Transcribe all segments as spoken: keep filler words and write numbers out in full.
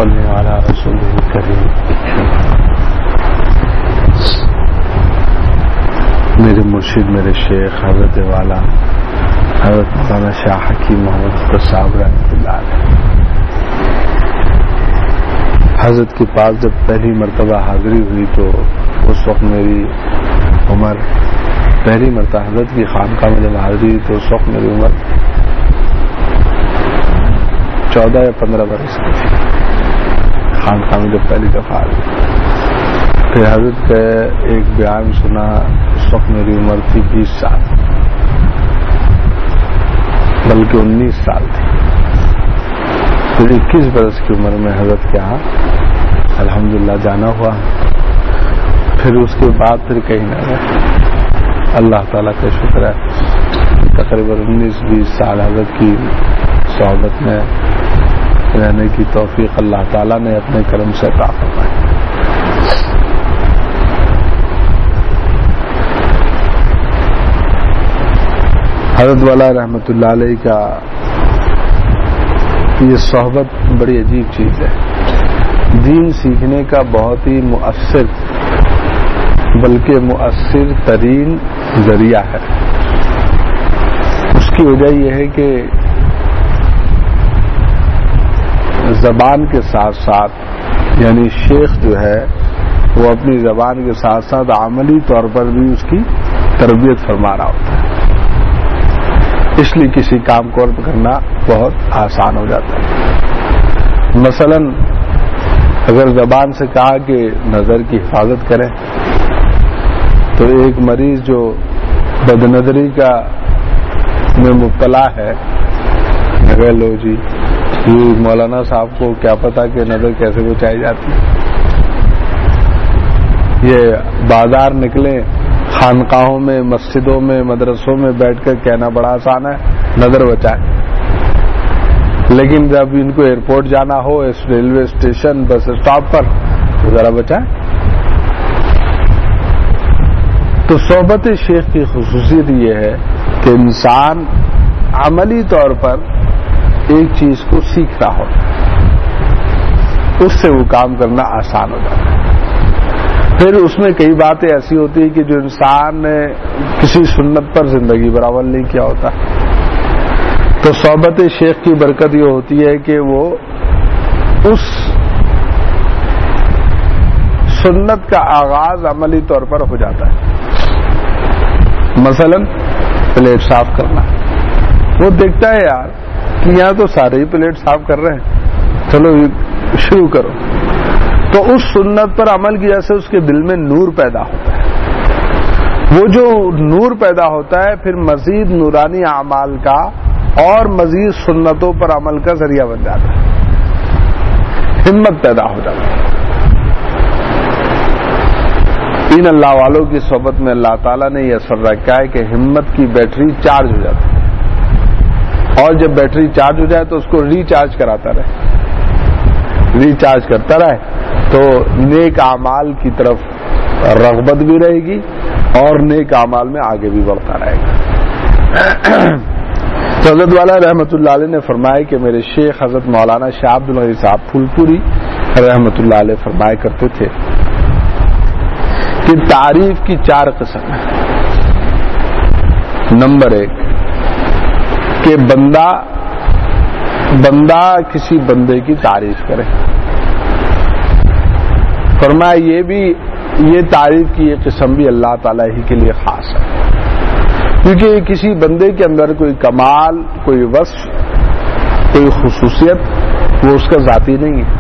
صلی علی رسول کریم. میرے مرشد میرے شیخ حضرت والا حضرت مولانا شاہ حکیم محمد اختر صاحب رحمۃ اللہ علیہ، حضرت کے پاس جب پہلی مرتبہ حاضری ہوئی تو اس وقت میری عمر، پہلی مرتبہ حضرت کی خانقاہ میں جب حاضری ہوئی تو اس وقت میری عمر چودہ یا پندرہ برس کی تھی. خانقاہ میں جب پہلی دفعہ حاضری، پھر حضرت کا ایک بیان سنا، اس وقت میری عمر تھی بیس سال، بلکہ انیس سال تھی. پھر اکیس برس کی عمر میں حضرت کے یہاں الحمدللہ جانا ہوا. پھر اس کے بعد پھر کہیں نہ گئے. اللہ تعالیٰ کا شکر ہے، تقریباً انیس بیس سال حضرت کی صحبت میں رہنے کی توفیق اللہ تعالیٰ نے اپنے کرم سے عطا فرمائی. حضرت والا رحمۃ اللہ علیہ کا یہ صحبت بڑی عجیب چیز ہے. دین سیکھنے کا بہت ہی مؤثر بلکہ مؤثر ترین ذریعہ ہے. اس کی وجہ یہ ہے کہ زبان کے ساتھ ساتھ یعنی شیخ جو ہے وہ اپنی زبان کے ساتھ ساتھ عملی طور پر بھی اس کی تربیت فرما رہا ہوتا ہے. اس لیے کسی کام کو کرنا بہت آسان ہو جاتا ہے. مثلا اگر زبان سے کہا کہ نظر کی حفاظت کریں تو ایک مریض جو بد نظری کا میں مبتلا ہے، اگر لو جی یہ مولانا صاحب کو کیا پتا کہ نظر کیسے بچائی جاتی ہے. یہ بازار نکلیں، خانقاہوں میں، مسجدوں میں، مدرسوں میں بیٹھ کر کہنا بڑا آسان ہے نظر بچائیں، لیکن جب ان کو ایئرپورٹ جانا ہو، اس ریلوے اسٹیشن، بس اسٹاپ پر، تو ذرا بچائیں. تو صحبت شیخ کی خصوصیت یہ ہے کہ انسان عملی طور پر ایک چیز کو سیکھ رہا ہوتا ہے، اس سے وہ کام کرنا آسان ہو جاتا ہے. پھر اس میں کئی باتیں ایسی ہوتی ہیں کہ جو انسان نے کسی سنت پر زندگی پر عمل نہیں کیا ہوتا. تو صحبت شیخ کی برکت یہ ہوتی ہے کہ وہ اس سنت کا آغاز عملی طور پر ہو جاتا ہے. مثلا پلیٹ صاف کرنا، وہ دیکھتا ہے یار کہ یہاں تو سارے ہی پلیٹ صاف کر رہے ہیں، چلو شروع کرو. تو اس سنت پر عمل کی وجہ سے اس کے دل میں نور پیدا ہوتا ہے. وہ جو نور پیدا ہوتا ہے پھر مزید نورانی اعمال کا اور مزید سنتوں پر عمل کا ذریعہ بن جاتا ہے، ہمت پیدا ہو جاتی ہے. ان اللہ والوں کی صحبت میں اللہ تعالیٰ نے یہ اثر رکھا ہے کہ ہمت کی بیٹری چارج ہو جاتی ہے، اور جب بیٹری چارج ہو جائے تو اس کو ریچارج کراتا رہے، ریچارج کرتا رہے تو نیک اعمال کی طرف رغبت بھی رہے گی اور نیک اعمال میں آگے بھی بڑھتا رہے گا. حضرت والا رحمۃ اللہ علیہ نے فرمایا کہ میرے شیخ حضرت مولانا شاہ عبد الغنی صاحب پھولپوری رحمۃ اللہ علیہ فرمایا کرتے تھے کہ تعریف کی چار قسم ہیں. نمبر ایک کہ بندہ بندہ کسی بندے کی تعریف کرے. فرمایا یہ بھی یہ تعریف کی یہ قسم بھی اللہ تعالیٰ ہی کے لیے خاص ہے، کیونکہ کسی بندے کے اندر کوئی کمال، کوئی وصف، کوئی خصوصیت وہ اس کا ذاتی نہیں ہے،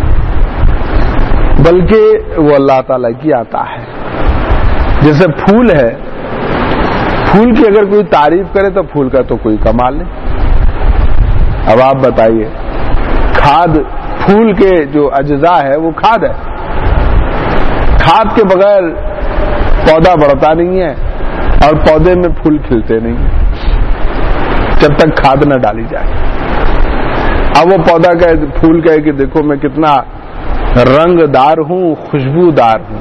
بلکہ وہ اللہ تعالیٰ کی عطا ہے. جیسے پھول ہے، پھول کی اگر کوئی تعریف کرے تو پھول کا تو کوئی کمال نہیں. اب آپ بتائیے، کھاد، پھول کے جو اجزاء ہے وہ کھاد ہے، کھاد کے بغیر پودا بڑھتا نہیں ہے اور پودے میں پھول کھلتے نہیں جب تک کھاد نہ ڈالی جائے. اب وہ پودا کا پھول کہے کہ دیکھو میں کتنا رنگ دار ہوں، خوشبو دار ہوں،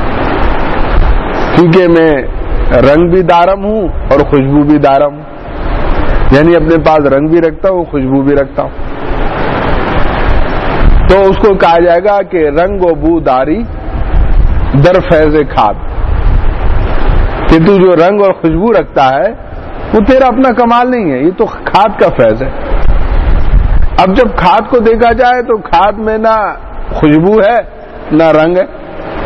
کیونکہ میں رنگ بھی دارم ہوں اور خوشبو بھی دارم ہوں، یعنی اپنے پاس رنگ بھی رکھتا ہوں، خوشبو بھی رکھتا ہوں. تو اس کو کہا جائے گا کہ رنگ و بو داری در فیض کھاد، کہ تو جو رنگ اور خوشبو رکھتا ہے وہ تیرا اپنا کمال نہیں ہے، یہ تو کھاد کا فیض ہے۔ اب جب کھاد کو دیکھا جائے تو کھاد میں نہ خوشبو ہے نہ رنگ ہے،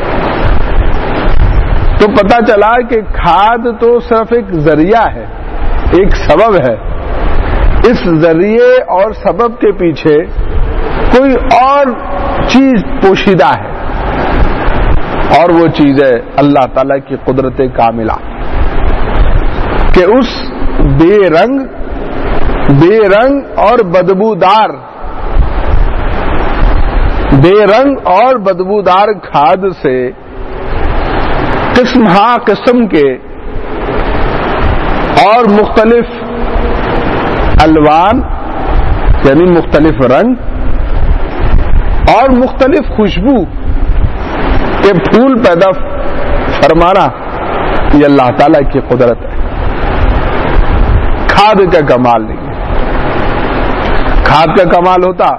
تو پتہ چلا کہ کھاد تو صرف ایک ذریعہ ہے، ایک سبب ہے، اس ذریعے اور سبب کے پیچھے کوئی اور چیز پوشیدہ ہے، اور وہ چیز ہے اللہ تعالی کی قدرت کاملہ، کہ اس بے رنگ بے رنگ اور بدبودار بے رنگ اور بدبودار کھاد سے قسم ہاں قسم کے اور مختلف الوان یعنی مختلف رنگ اور مختلف خوشبو کے پھول پیدا فرمانا، یہ اللہ تعالی کی قدرت ہے، کھاد کا کمال نہیں ہے۔ کھاد کا کمال ہوتا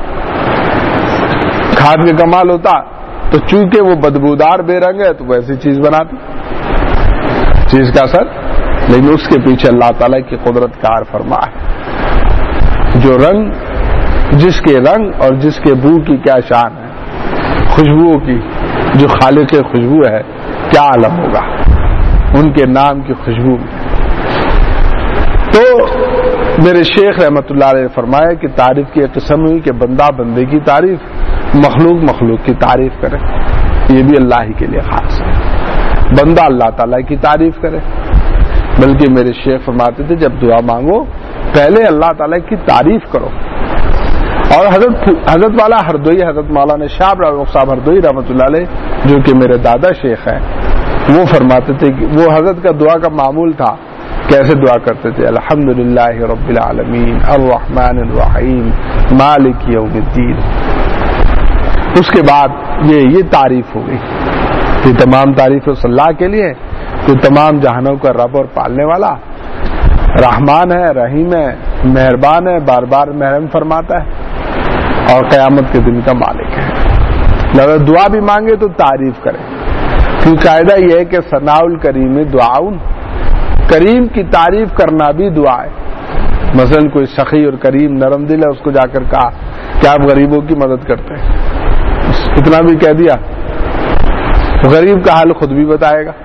کھاد کا کمال ہوتا تو چونکہ وہ بدبودار بے رنگ ہے تو وہ ایسی چیز بناتی چیز کا اثر، لیکن اس کے پیچھے اللہ تعالی کی قدرت کار فرما ہے، جو رنگ جس کے رنگ اور جس کے بو کی کیا شان ہے، خوشبوؤں کی، جو خالق خوشبو ہے کیا عالم ہوگا ان کے نام کی خوشبو میں۔ تو میرے شیخ رحمت اللہ علیہ نے فرمایا کہ تعریف کی ایک قسم ہوئی کہ بندہ بندے کی تعریف، مخلوق مخلوق کی تعریف کرے، یہ بھی اللہ ہی کے لیے خاص ہے، بندہ اللہ تعالیٰ کی تعریف کرے۔ بلکہ میرے شیخ فرماتے تھے جب دعا مانگو پہلے اللہ تعالیٰ کی تعریف کرو۔ اور حضرت حضرت والا ہردوئی حضرت مولانا شاہ صاحب ہردوئی رحمۃ اللہ علیہ جو کہ میرے دادا شیخ ہیں، وہ فرماتے تھے کہ وہ حضرت کا دعا کا معمول تھا، کیسے دعا کرتے تھے، الحمدللہ رب العالمین الرحمن الرحیم مالک یوم الدین۔ اس کے بعد یہ یہ تعریف ہو گئی، یہ تمام تعریف اس اللہ کے لیے جو تمام جہانوں کا رب اور پالنے والا، رحمان ہے، رحیم ہے، مہربان ہے، بار بار محرم فرماتا ہے اور قیامت کے دن کا مالک ہے۔ اگر دعا بھی مانگے تو تعریف کرے، کیونکہ قاعدہ یہ ہے کہ ثناء الکریم دعاؤن، کریم کی تعریف کرنا بھی دعا ہے۔ مثلا کوئی سخی اور کریم نرم دل ہے، اس کو جا کر کہا کہ آپ غریبوں کی مدد کرتے ہیں، اتنا بھی کہہ دیا، غریب کا حال خود بھی بتائے گا،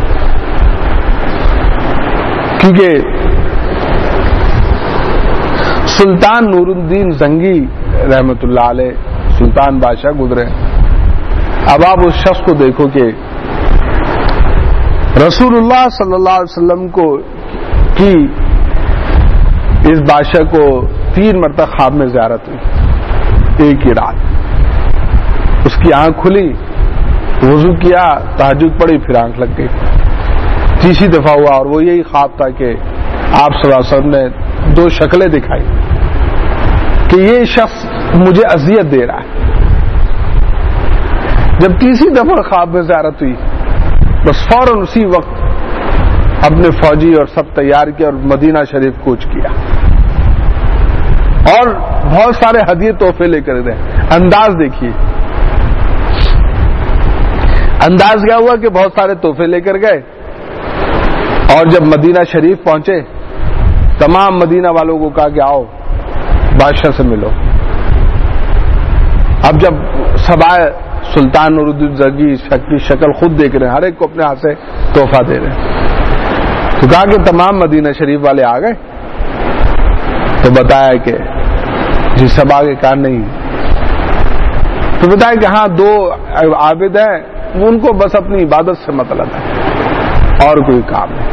کیونکہ سلطان نور الدین زنگی رحمت اللہ علیہ سلطان بادشاہ گزرے۔ اب آپ اس شخص کو دیکھو کہ رسول اللہ صلی اللہ علیہ وسلم کو کی اس بادشاہ کو تین مرتبہ خواب میں زیارت ہوئی ایک ہی رات۔ اس کی آنکھ کھلی، وضو کیا، تہجد پڑھی، پھر آنکھ لگ گئی۔ تیسری دفعہ ہوا اور وہ یہی خواب تھا کہ آپ صلی اللہ علیہ وسلم نے دو شکلیں دکھائی کہ یہ شخص مجھے اذیت دے رہا ہے۔ جب تیسری دفعہ خواب میں زیارت ہوئی بس فوراً اسی وقت اپنے فوجی اور سب تیار کیا اور مدینہ شریف کوچ کیا اور بہت سارے ہدیے تحفے لے کر گئے۔ انداز دیکھیے، انداز کیا ہوا کہ بہت سارے تحفے لے کر گئے اور جب مدینہ شریف پہنچے تمام مدینہ والوں کو کہا کہ آؤ بادشاہ سے ملو۔ اب جب سب آئے سلطان نور الدین زنگی کی شکل خود دیکھ رہے ہیں، ہر ایک کو اپنے ہاتھ سے تحفہ دے رہے ہیں، تو کہا کہ تمام مدینہ شریف والے آ گئے، تو بتایا کہ جی سب آگے، کہا نہیں، تو بتایا کہ ہاں دو عابد ہیں، ان کو بس اپنی عبادت سے مطلب ہے اور کوئی کام نہیں۔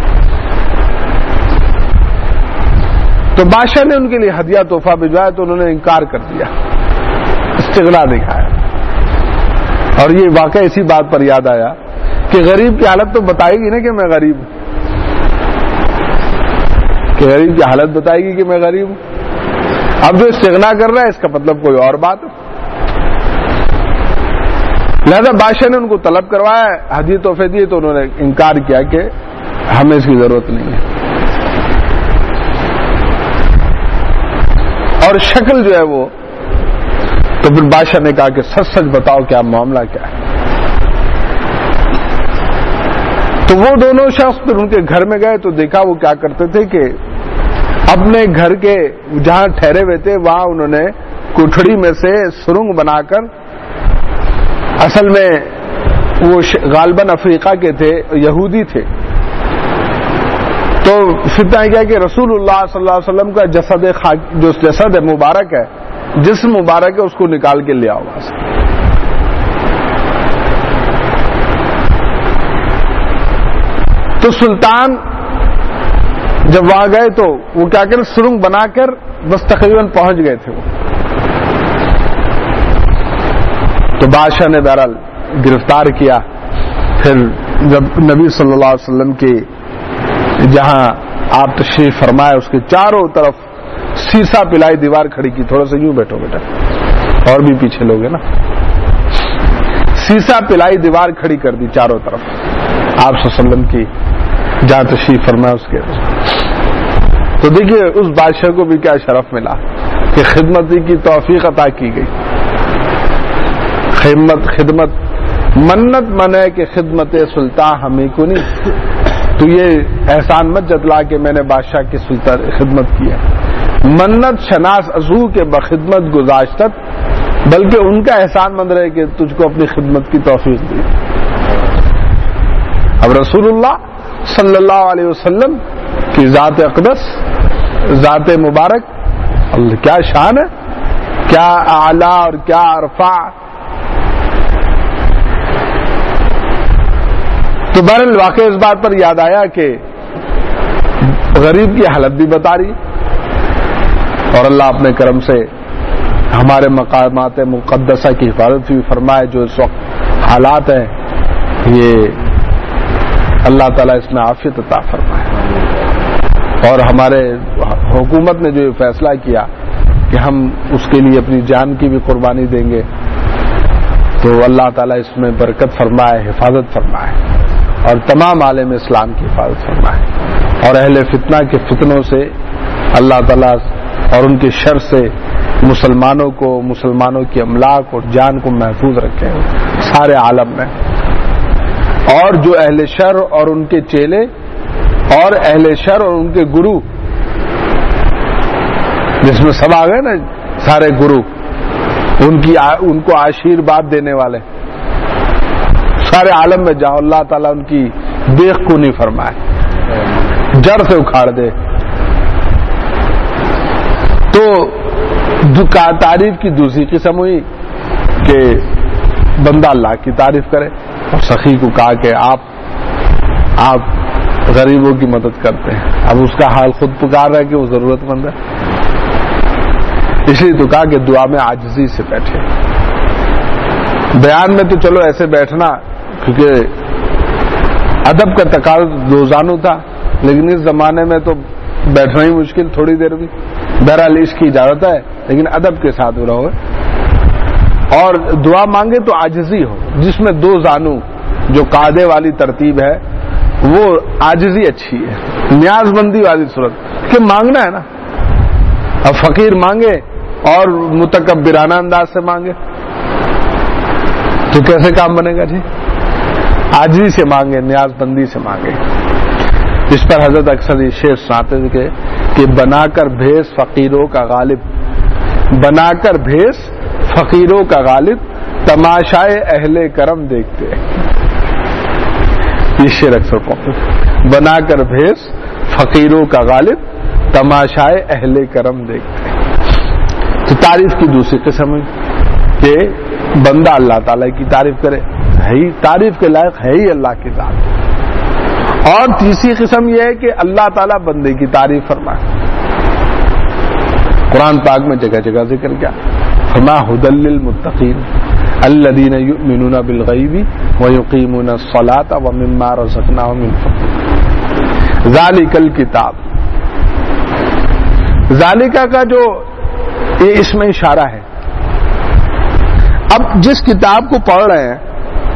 تو بادشاہ نے ان کے لیے ہدیہ تحفہ بھجوایا تو انہوں نے انکار کر دیا، استغنا دکھایا۔ اور یہ واقعہ اسی بات پر یاد آیا کہ غریب کی حالت تو بتائے گی نا کہ میں غریب ہوں، کہ غریب کی حالت بتائے گی کہ میں غریب ہوں۔ اب جو استغنا کر رہا ہے اس کا مطلب کوئی اور بات ہے۔ لہذا بادشاہ نے ان کو طلب کروایا، ہدیے تحفے دیے تو انہوں نے انکار کیا کہ ہمیں اس کی ضرورت نہیں ہے۔ اور شکل جو ہے وہ تو تو پھر بادشاہ نے کہا کہ سچ سچ بتاؤ کیا معاملہ کیا ہے. تو وہ دونوں شخص پھر ان کے گھر میں گئے تو دیکھا وہ کیا کرتے تھے کہ اپنے گھر کے جہاں ٹھہرے ہوئے تھے وہاں انہوں نے کوٹھڑی میں سے سرنگ بنا کر، اصل میں وہ غالباً افریقہ کے تھے، یہودی تھے، تو فتنہ کیا کہ رسول اللہ صلی اللہ علیہ وسلم کا جسد جو جسد ہے مبارک ہے، جسم مبارک ہے، اس کو نکال کے لے آؤ وہاں سے. تو سلطان جب وہاں گئے تو وہ کیا کریں سرنگ بنا کر بس تقریباً پہنچ گئے تھے وہ. تو بادشاہ نے بہرحال گرفتار کیا. پھر جب نبی صلی اللہ علیہ وسلم کی جہاں آپ تشریف فرمائے اس کے چاروں طرف سیسا پلائی دیوار کھڑی کی. تھوڑا سا یوں بیٹھو بیٹا، اور بھی پیچھے لوگ ہیں نا. سیسا پلائی دیوار کھڑی کر دی چاروں طرف آپ صلی اللہ علیہ وسلم کی جہاں تشریف فرمائے اس کے. تو دیکھیے اس بادشاہ کو بھی کیا شرف ملا کہ خدمت کی توفیق عطا کی گئی. خدمت خدمت منت من ہے کہ خدمت سلطان ہمیں کو نہیں. تو یہ احسان مت جتلا کہ میں نے بادشاہ کی سلطان خدمت کی ہے. منت شناس ازو کے بخدمت گزاشتت، بلکہ ان کا احسان مند رہے کہ تجھ کو اپنی خدمت کی توفیق دی. اب رسول اللہ صلی اللہ علیہ وسلم کی ذات اقدس، ذات مبارک، اللہ کیا شان ہے، کیا اعلیٰ اور کیا ارفع. تو بہرحال واقع اس بات پر یاد آیا کہ غریب کی حالت بھی بتا رہی، اور اللہ اپنے کرم سے ہمارے مقامات مقدسہ کی حفاظت بھی فرمائے. جو اس وقت حالات ہیں یہ اللہ تعالیٰ اس میں عافیت عطا فرمائے. اور ہمارے حکومت نے جو یہ فیصلہ کیا کہ ہم اس کے لیے اپنی جان کی بھی قربانی دیں گے، تو اللہ تعالیٰ اس میں برکت فرمائے، حفاظت فرمائے، اور تمام عالم اسلام کی حفاظت فرمائے، اور اہل فتنہ کے فتنوں سے اللہ تعالیٰ اور ان کے شر سے مسلمانوں کو، مسلمانوں کی املاک اور جان کو محفوظ رکھے سارے عالم میں. اور جو اہل شر اور ان کے چیلے اور اہل شر اور ان کے گرو، جس میں سب آ گئے نا سارے گرو، ان کی ان کو آشیرواد دینے والے سارے عالم میں جاؤ، اللہ تعالیٰ ان کی دیکھ کو نہیں فرمائے، جڑ سے اکھاڑ دے. تو تعریف کی دوسری قسم ہوئی کہ بندہ اللہ کی تعریف کرے، اور سخی کو کہا کہ آپ آپ غریبوں کی مدد کرتے ہیں. اب اس کا حال خود پکار رہا ہے کہ وہ ضرورت مند ہے، اس لیے تو کہا کہ دعا میں عاجزی سے بیٹھے. بیان میں تو چلو ایسے بیٹھنا کیونکہ ادب کا تقاضا روزانہ تھا، لیکن اس زمانے میں تو بیٹھنا ہی مشکل تھوڑی دیر بھی. بہرحال اس کی اجازت ہے لیکن ادب کے ساتھ رہو، اور دعا مانگے تو عاجزی ہو، جس میں دو زانو جو قاعدے والی ترتیب ہے وہ عاجزی اچھی ہے. نیاز مندی والی صورت کہ مانگنا ہے نا. اب فقیر مانگے اور متکبرانہ انداز سے مانگے تو کیسے کام بنے گا جی؟ عاجزی سے مانگے، نیاز بندی سے مانگے. اس پر حضرت اکثر یہ شعر سناتے تھے کہ بنا کر بھیس فقیروں کا غالب، بنا کر بھیس فقیروں کا غالب، تماشائے اہل کرم دیکھتے. یہ شعر اکثر پڑھتے تھے، بنا کر بھیس فقیروں کا غالب، تماشائے اہل کرم دیکھتے. تو تعریف کی دوسری قسم ہے کہ بندہ اللہ تعالیٰ کی تعریف کرے، ہے ہی تعریف کے لائق ہے ہی اللہ کی ذات. اور تیسری قسم یہ ہے کہ اللہ تعالیٰ بندے کی تعریف فرمائے. قرآن پاک میں جگہ جگہ ذکر کیا فرمایا ھدی للمتقین الذین یؤمنون بالغیب ویقیمون الصلاۃ ومما رزقناہم ينفقون. ذالک الکتاب، ذالکہ کا جو یہ اس میں اشارہ ہے. اب جس کتاب کو پڑھ رہے ہیں،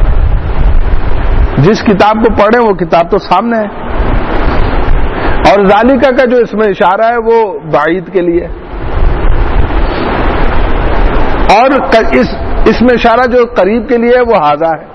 جس کتاب کو پڑھ رہے ہیں وہ کتاب تو سامنے ہے، اور ذالکہ کا جو اس میں اشارہ ہے وہ بعید کے لیے. اور اس اس میں اشارہ جو قریب کے لیے ہے وہ ھذا ہے.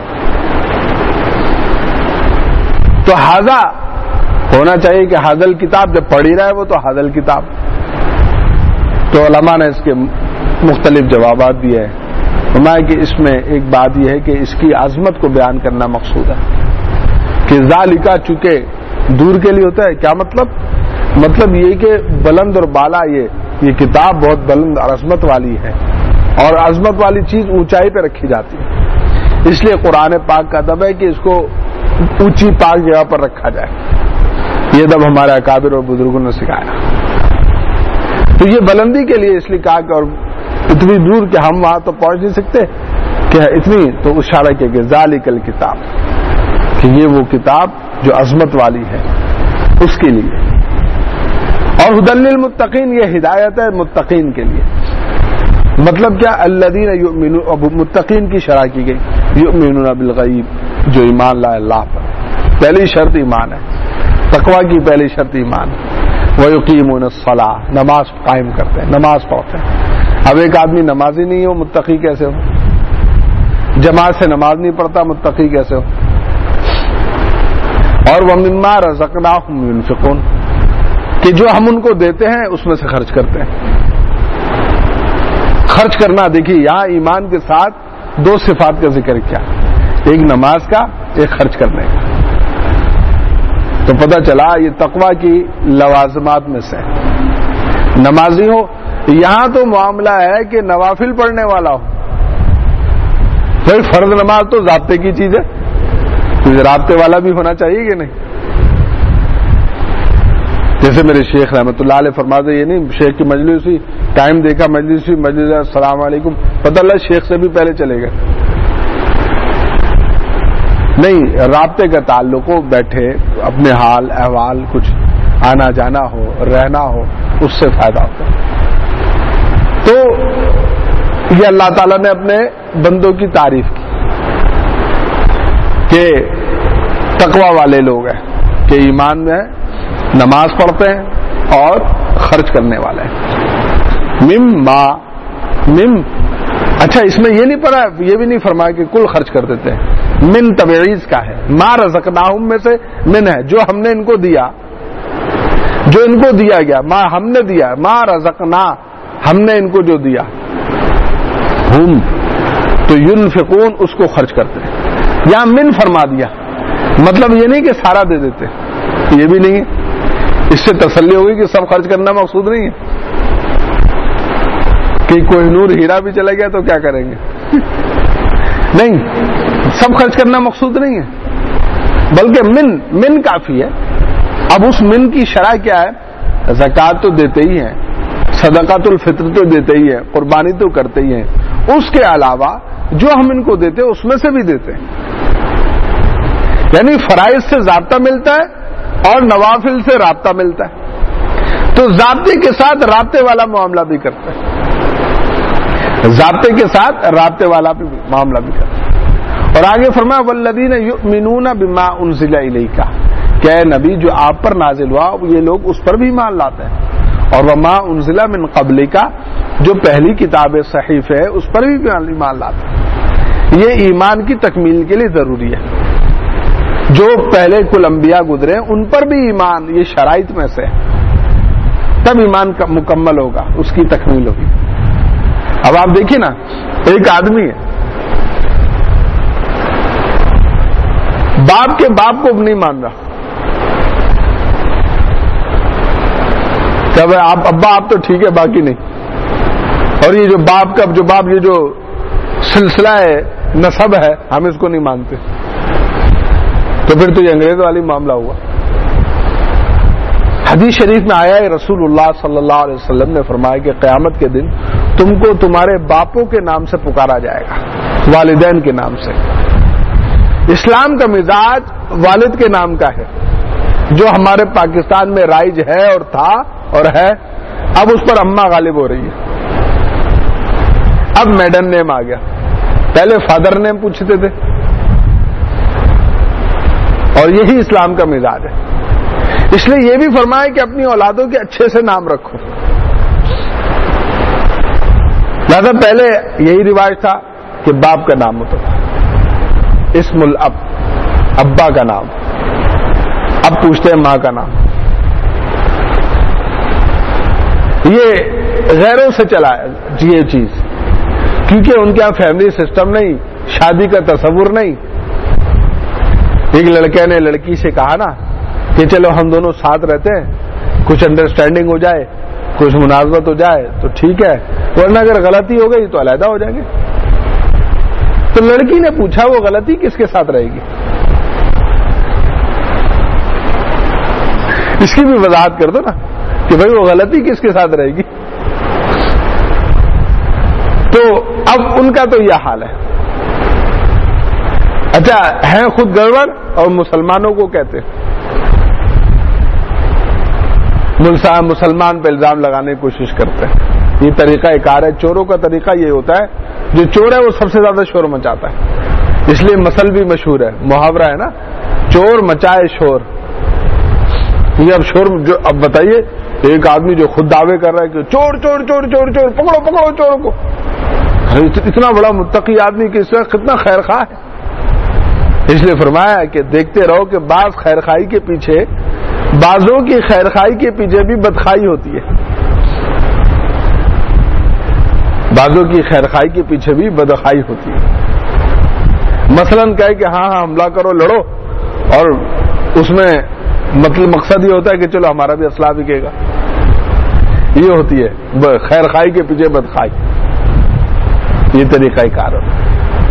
تو ھذا ہونا چاہیے کہ ھذل کتاب جب پڑھ ہی رہا ہے وہ تو ھذل کتاب. تو علماء نے اس کے مختلف جوابات دیے ہیں. فرمایا کہ اس میں ایک بات یہ ہے کہ اس کی عظمت کو بیان کرنا مقصود ہے کہ ذالکا چونکہ دور کے لیے ہوتا ہے. کیا مطلب؟ مطلب یہ کہ بلند اور بالا یہ یہ کتاب بہت بلند اور عظمت والی ہے اور عظمت والی چیز اونچائی پہ رکھی جاتی ہے. اس لیے قرآن پاک کا ادب ہے کہ اس کو اونچی پاک جگہ پر رکھا جائے. یہ ادب ہمارے اکابر اور بزرگوں نے سکھایا. تو یہ بلندی کے لیے اس لیے کہا کہ اور اتنی دور کہ ہم وہاں تو پہنچ نہیں سکتے کہ اتنی, تو اشارہ کیا کہ ذالک الکتاب کہ یہ وہ کتاب جو عظمت والی ہے اس کے لیے. اور ھدی للمتقین یہ ہدایت ہے متقین کے لیے. مطلب کیا؟ الذین یؤمنون, اب متقین کی شرح کی گئی یؤمنون بالغیب جو ایمان لائے اللہ پر. پہلی شرط ایمان ہے, تقوی کی پہلی شرط ایمان ہے. وَيُقِيمُونَ الصَّلَاةَ نماز قائم کرتے ہیں, نماز پڑھتے ہیں. اب ایک آدمی نمازی نہیں ہو متقی کیسے ہو؟ جماعت سے نماز نہیں پڑھتا متقی کیسے ہو؟ اور وَمِمَّا رَزَقْنَاهُمْ يُنْفِقُونَ کہ جو ہم ان کو دیتے ہیں اس میں سے خرچ کرتے ہیں. خرچ کرنا, دیکھیے یہاں ایمان کے ساتھ دو صفات کا ذکر کیا, ایک نماز کا, ایک خرچ کرنے کا. تو پتہ چلا یہ تقوی کی لوازمات میں سے نمازی ہو. یہاں تو معاملہ ہے کہ نوافل پڑھنے والا ہو. بھائی فرض نماز تو ضابطے کی چیز ہے, تو رابطے والا بھی ہونا چاہیے کہ نہیں. جیسے میرے شیخ رحمۃ اللہ علیہ فرماتے, یہ نہیں شیخ کی مجلس ہوئی, ٹائم دیکھا مجلس ہوئی, مجلس السلام علیکم, پتہ اللہ شیخ سے بھی پہلے چلے گئے. نہیں, رابطے کا تعلق ہو, بیٹھے اپنے حال احوال کچھ آنا جانا ہو, رہنا ہو, اس سے فائدہ ہوتا ہے. تو یہ اللہ تعالیٰ نے اپنے بندوں کی تعریف کی کہ تقوی والے لوگ ہیں, کہ ایمان میں نماز پڑھتے ہیں اور خرچ کرنے والے ہیں. مم ما مم اچھا اس میں یہ نہیں پڑھا, یہ بھی نہیں فرمایا کہ کل خرچ کر دیتے ہیں. من تبعیض کا ہے, ما رزقناہم میں سے من ہے جو ہم نے ان کو دیا, جو ان کو دیا گیا, ما ہم نے دیا, ما رزقنا ہم نے ان کو جو دیا, ہم تو ينفقون اس کو خرچ کرتے ہیں. یہاں من فرما دیا, مطلب یہ نہیں کہ سارا دے دیتے, یہ بھی نہیں ہے. اس سے تسلی ہوگی کہ سب خرچ کرنا مقصود نہیں ہے. کہ کوہ نور ہیرا بھی چلا گیا تو کیا کریں گے؟ نہیں, سب خرچ کرنا مقصود نہیں ہے, بلکہ من من کافی ہے. اب اس من کی شرح کیا ہے؟ زکوٰۃ تو دیتے ہی ہیں, صدقۃ الفطر تو دیتے ہی ہیں, قربانی تو کرتے ہی ہیں. اس کے علاوہ جو ہم ان کو دیتے اس میں سے بھی دیتے ہیں. یعنی فرائض سے ضابطہ ملتا ہے اور نوافل سے رابطہ ملتا ہے. تو ضابطے کے ساتھ رابطے والا معاملہ بھی کرتا ہے, ضابطے کے ساتھ رابطے والا بھی معاملہ بھی کرتا ہے. اور آگے فرمایا والذین یؤمنون بما انزل الیک کہ اے نبی جو آپ پر نازل ہوا یہ لوگ اس پر بھی ایمان لاتے ہیں. اور وما انزل من قبلک جو پہلی کتاب صحیف ہے اس پر بھی ایمان لاتے ہیں. یہ ایمان کی تکمیل کے لیے ضروری ہے. جو پہلے کل انبیاء گزرے ان پر بھی ایمان یہ شرائط میں سے ہے, تب ایمان مکمل ہوگا, اس کی تکمیل ہوگی. اب آپ دیکھیے نا, ایک آدمی ہے باپ کے باپ کو نہیں مان رہا, کہ آپ ابا آپ تو ٹھیک ہے باقی نہیں, اور یہ جو باپ کا جو باپ یہ جو سلسلہ ہے نسب ہے ہم اس کو نہیں مانتے, تو پھر تو یہ انگریز والی معاملہ ہوا. حدیث شریف میں آیا ہے رسول اللہ صلی اللہ علیہ وسلم نے فرمایا کہ قیامت کے دن تم کو تمہارے باپوں کے نام سے پکارا جائے گا, والدین کے نام سے. اسلام کا مزاج والد کے نام کا ہے, جو ہمارے پاکستان میں رائج ہے اور تھا اور ہے. اب اس پر اماں غالب ہو رہی ہے, اب میڈن نیم آ گیا, پہلے فادر نیم پوچھتے تھے, اور یہی اسلام کا مزاج ہے. اس لیے یہ بھی فرمایا کہ اپنی اولادوں کے اچھے سے نام رکھو. لہذا پہلے یہی رواج تھا کہ باپ کا نام ہوتا تھا، اسم الاب، ابا کا نام. اب پوچھتے ہیں ماں کا نام. یہ غیروں سے چلا ہے یہ چیز، کیونکہ ان کے یہاں فیملی سسٹم نہیں، شادی کا تصور نہیں. ایک لڑکے نے لڑکی سے کہا نا کہ چلو ہم دونوں ساتھ رہتے ہیں، کچھ انڈرسٹینڈنگ ہو جائے، کچھ مناسبت ہو جائے تو ٹھیک ہے، ورنہ اگر غلطی ہو گئی تو علیحدہ ہو جائیں گے. تو لڑکی نے پوچھا وہ غلطی کس کے ساتھ رہے گی؟ اس کی بھی وضاحت کر دو نا کہ بھائی وہ غلطی کس کے ساتھ رہے گی. تو اب ان کا تو یہ حال ہے. اچھا ہے خود گڑبڑ اور مسلمانوں کو کہتے مسلمان پہ الزام لگانے کی کوشش کرتے ہیں. یہ طریقہ کار ہے. چوروں کا طریقہ یہ ہوتا ہے، جو چور ہے وہ سب سے زیادہ شور مچاتا ہے. اس لیے مثل بھی مشہور ہے، محاورہ ہے نا، چور مچائے شور. یہ اب شور جو اب بتائیے، ایک آدمی جو خود دعوے کر رہا ہے کہ چور چور چور چور چور پکڑو پکڑو چور کو، اتنا بڑا متقی آدمی کہ اس وقت کتنا خیر خواہ ہے. اس لیے فرمایا کہ دیکھتے رہو کہ بعض خیر خواہی کے پیچھے، بعضوں کی خیر خواہی کے پیچھے بھی بدخواہی ہوتی ہے. بعضوں کی خیر خواہی کے پیچھے بھی بدخواہی ہوتی ہے. مثلاً کہے کہ ہاں ہاں حملہ کرو، لڑو، اور اس میں مطلب مقصد یہ ہوتا ہے کہ چلو ہمارا بھی اسلحہ بکے گا. یہ ہوتی ہے خیر خواہی کے پیچھے بدخواہی. یہ طریقہ کار ہوتا ہے.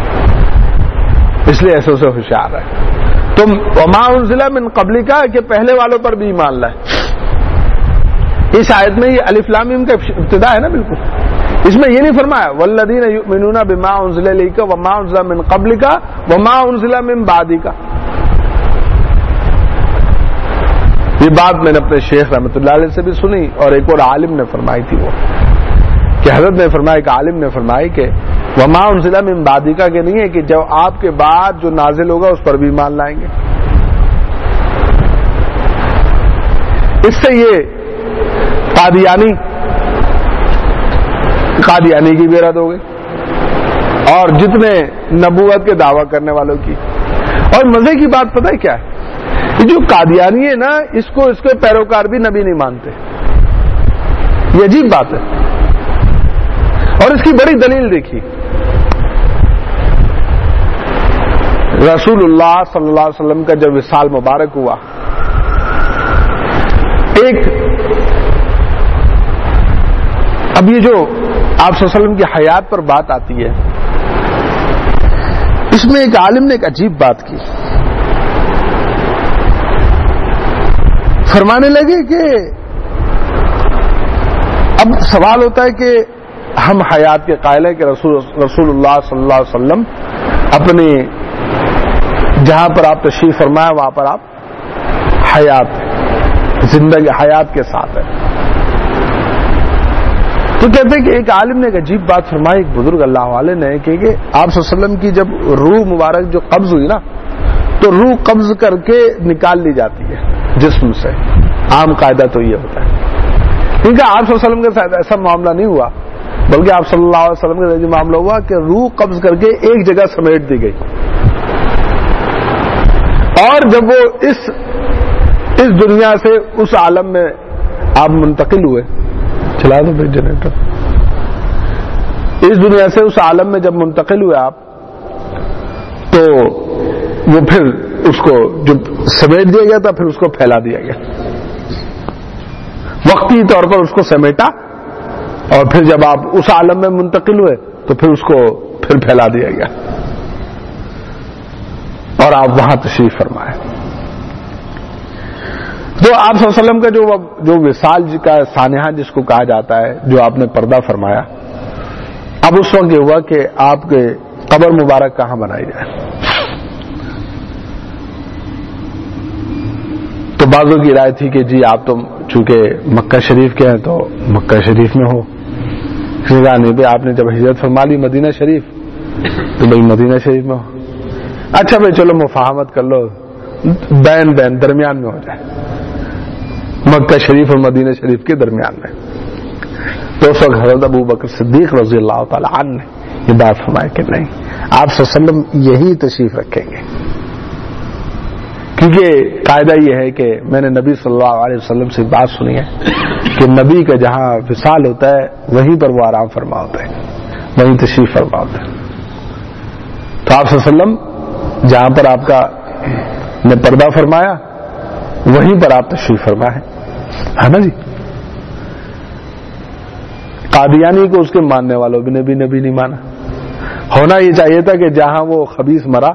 اس لیے ایسے سے ہوشیار ہے. تم وما انزل من قبل کا کہ پہلے والوں پر بھی ایمان لائے. اس آیت میں یہ الف لام میم کا ابتدا ہے نا، بالکل. اس میں یہ نہیں فرمایا والذین یؤمنون بما انزل الیک وما انزل من قبلک وما انزل من بعدک. یہ بات میں نے اپنے شیخ رحمۃ اللہ علیہ سے بھی سنی، اور ایک اور عالم نے فرمائی تھی، وہ کہ حضرت نے فرمایا کہ عالم نے فرمائی کہ وما انزل من بعدک کے نہیں ہے کہ جب آپ کے بعد جو نازل ہوگا اس پر بھی ایمان لائیں گے. اس سے یہ قادیانی قادیانی کی بھی رد ہو گئی، اور جتنے نبوت کے دعویٰ کرنے والوں کی. اور مزے کی بات پتہ ہے کیا ہے؟ یہ جو قادیانی ہے نا، اس کو اس کے پیروکار بھی نبی نہیں مانتے. یہ عجیب بات ہے. اور اس کی بڑی دلیل دیکھی. رسول اللہ صلی اللہ علیہ وسلم کا جب وصال مبارک ہوا، ایک اب یہ جو آپ صلی اللہ علیہ وسلم کی حیات پر بات آتی ہے، اس میں ایک عالم نے ایک عجیب بات کی. فرمانے لگے کہ اب سوال ہوتا ہے کہ ہم حیات کے قائل ہیں کہ رسول رسول اللہ صلی اللہ علیہ وسلم اپنے جہاں پر آپ تشریف فرمایا وہاں پر آپ حیات زندگی حیات کے ساتھ ہے. تو کہتے ہیں کہ ایک عالم نے ایک عجیب بات فرمائی، ایک بزرگ اللہ والے نے، کہ آپ صلی اللہ علیہ وسلم کی جب روح مبارک جو قبض ہوئی نا، تو روح قبض کر کے نکال لی جاتی ہے جسم سے. عام قاعدہ تو یہ ہوتا ہے، کیونکہ آپ صلی اللہ علیہ وسلم کے ساتھ ایسا معاملہ نہیں ہوا، بلکہ آپ صلی اللہ علیہ وسلم کے ساتھ معاملہ ہوا کہ روح قبض کر کے ایک جگہ سمیٹ دی گئی. اور جب وہ اس اس دنیا سے اس عالم میں آپ منتقل ہوئے، چلا دو بھائی جنریٹر، اس دنیا سے اس عالم میں جب منتقل ہوئے آپ، تو وہ پھر اس کو جو سمیٹ دیا گیا تھا پھر اس کو پھیلا دیا گیا. وقتی طور پر اس کو سمیٹا، اور پھر جب آپ اس عالم میں منتقل ہوئے تو پھر اس کو پھر پھیلا دیا گیا، اور آپ وہاں تشریف فرمائے. تو آپ صلی اللہ علیہ وسلم کا جو جو وصال کا سانحہ جس کو کہا جاتا ہے، جو آپ نے پردہ فرمایا، اب اس وقت یہ ہوا کہ آپ کے قبر مبارک کہاں بنائی جائے. تو بعضوں کی رائے تھی کہ جی آپ تو چونکہ مکہ شریف کے ہیں تو مکہ شریف میں ہو. نہیں بھائی، آپ نے جب ہجرت فرما لی مدینہ شریف تو بھائی مدینہ شریف میں ہو. اچھا بھائی چلو مفاہمت کر لو، بین بین درمیان میں ہو جائے، مکہ شریف اور مدینہ شریف کے درمیان میں. تو اس وقت حضرت ابو بکر صدیق رضی اللہ تعالی عنہ نے یہ بات فرمایا کہ نہیں، آپ صلی اللہ علیہ وسلم یہی تشریف رکھیں گے، کیونکہ قاعدہ یہ ہے کہ میں نے نبی صلی اللہ علیہ وسلم سے بات سنی ہے کہ نبی کا جہاں وصال ہوتا ہے وہیں پر وہ آرام فرما ہوتا ہے، وہیں تشریف فرما ہوتا ہے۔ تو آپ صلی اللہ علیہ وسلم جہاں پر آپ کا نے پردہ فرمایا وہیں پر آپ تشریف فرما ہے نا جی۔ قادیانی کو اس کے ماننے والوں نے بھی نبی نہیں مانا، ہونا یہ چاہیے تھا کہ جہاں وہ خبیث مرا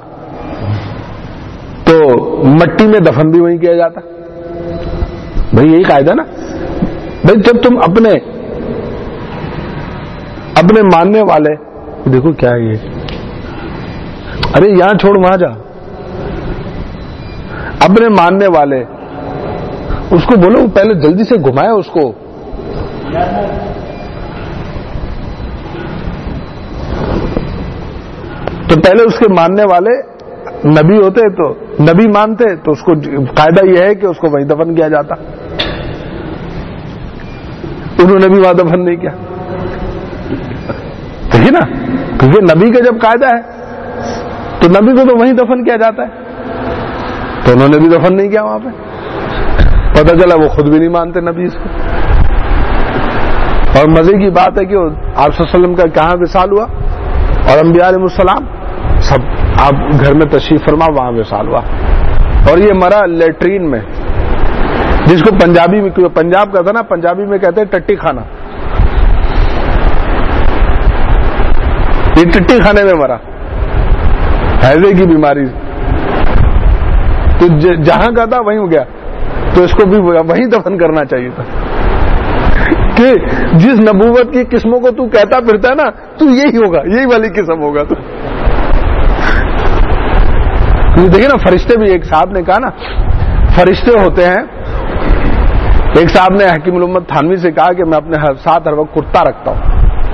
تو مٹی میں دفن بھی وہیں کیا جاتا، بھئی یہی قاعدہ نا۔ بھئی جب تم اپنے اپنے ماننے والے، دیکھو کیا ہے یہ، ارے یہاں چھوڑ وہاں جا، اپنے ماننے والے اس کو بولو پہلے جلدی سے گھمائے اس کو، تو پہلے اس کے ماننے والے نبی ہوتے تو نبی مانتے تو اس کو قاعدہ یہ ہے کہ اس کو وہیں دفن کیا جاتا، انہوں نے بھی وہاں دفن نہیں کیا، ٹھیک ہے نا، کیونکہ نبی کا جب قاعدہ ہے تو نبی کو تو وہیں دفن کیا جاتا ہے، تو انہوں نے بھی دفن نہیں کیا وہاں پہ، پتہ چلا وہ خود بھی نہیں مانتے نبی اس کو۔ اور مزے کی بات ہے کہ آپ صلی اللہ علیہ وسلم کا کہاں وصال ہوا اور انبیاء علیہ السلام سب آپ گھر میں تشریف فرما وہاں وصال ہوا، اور یہ مرا لیٹرین میں، جس کو پنجابی میں پنجاب کا تھا نا، پنجابی میں کہتے ہیں ٹٹی خانہ، یہ ٹٹی خانے میں مرا، ہیضے کی بیماری، تو جہاں کا تھا وہیں ہو گیا، تو اس کو بھی وہیں دفن کرنا چاہیے تھا کہ جس نبوت کی قسموں کو تو کہتا پھرتا ہے نا، تو یہی ہوگا، یہی والی قسم ہوگا تو۔ دیکھیں نا، فرشتے بھی، ایک صاحب نے کہا نا فرشتے ہوتے ہیں، ایک صاحب نے حکیم الامت تھانوی سے کہا کہ میں اپنے ساتھ ہر وقت کرتا رکھتا ہوں،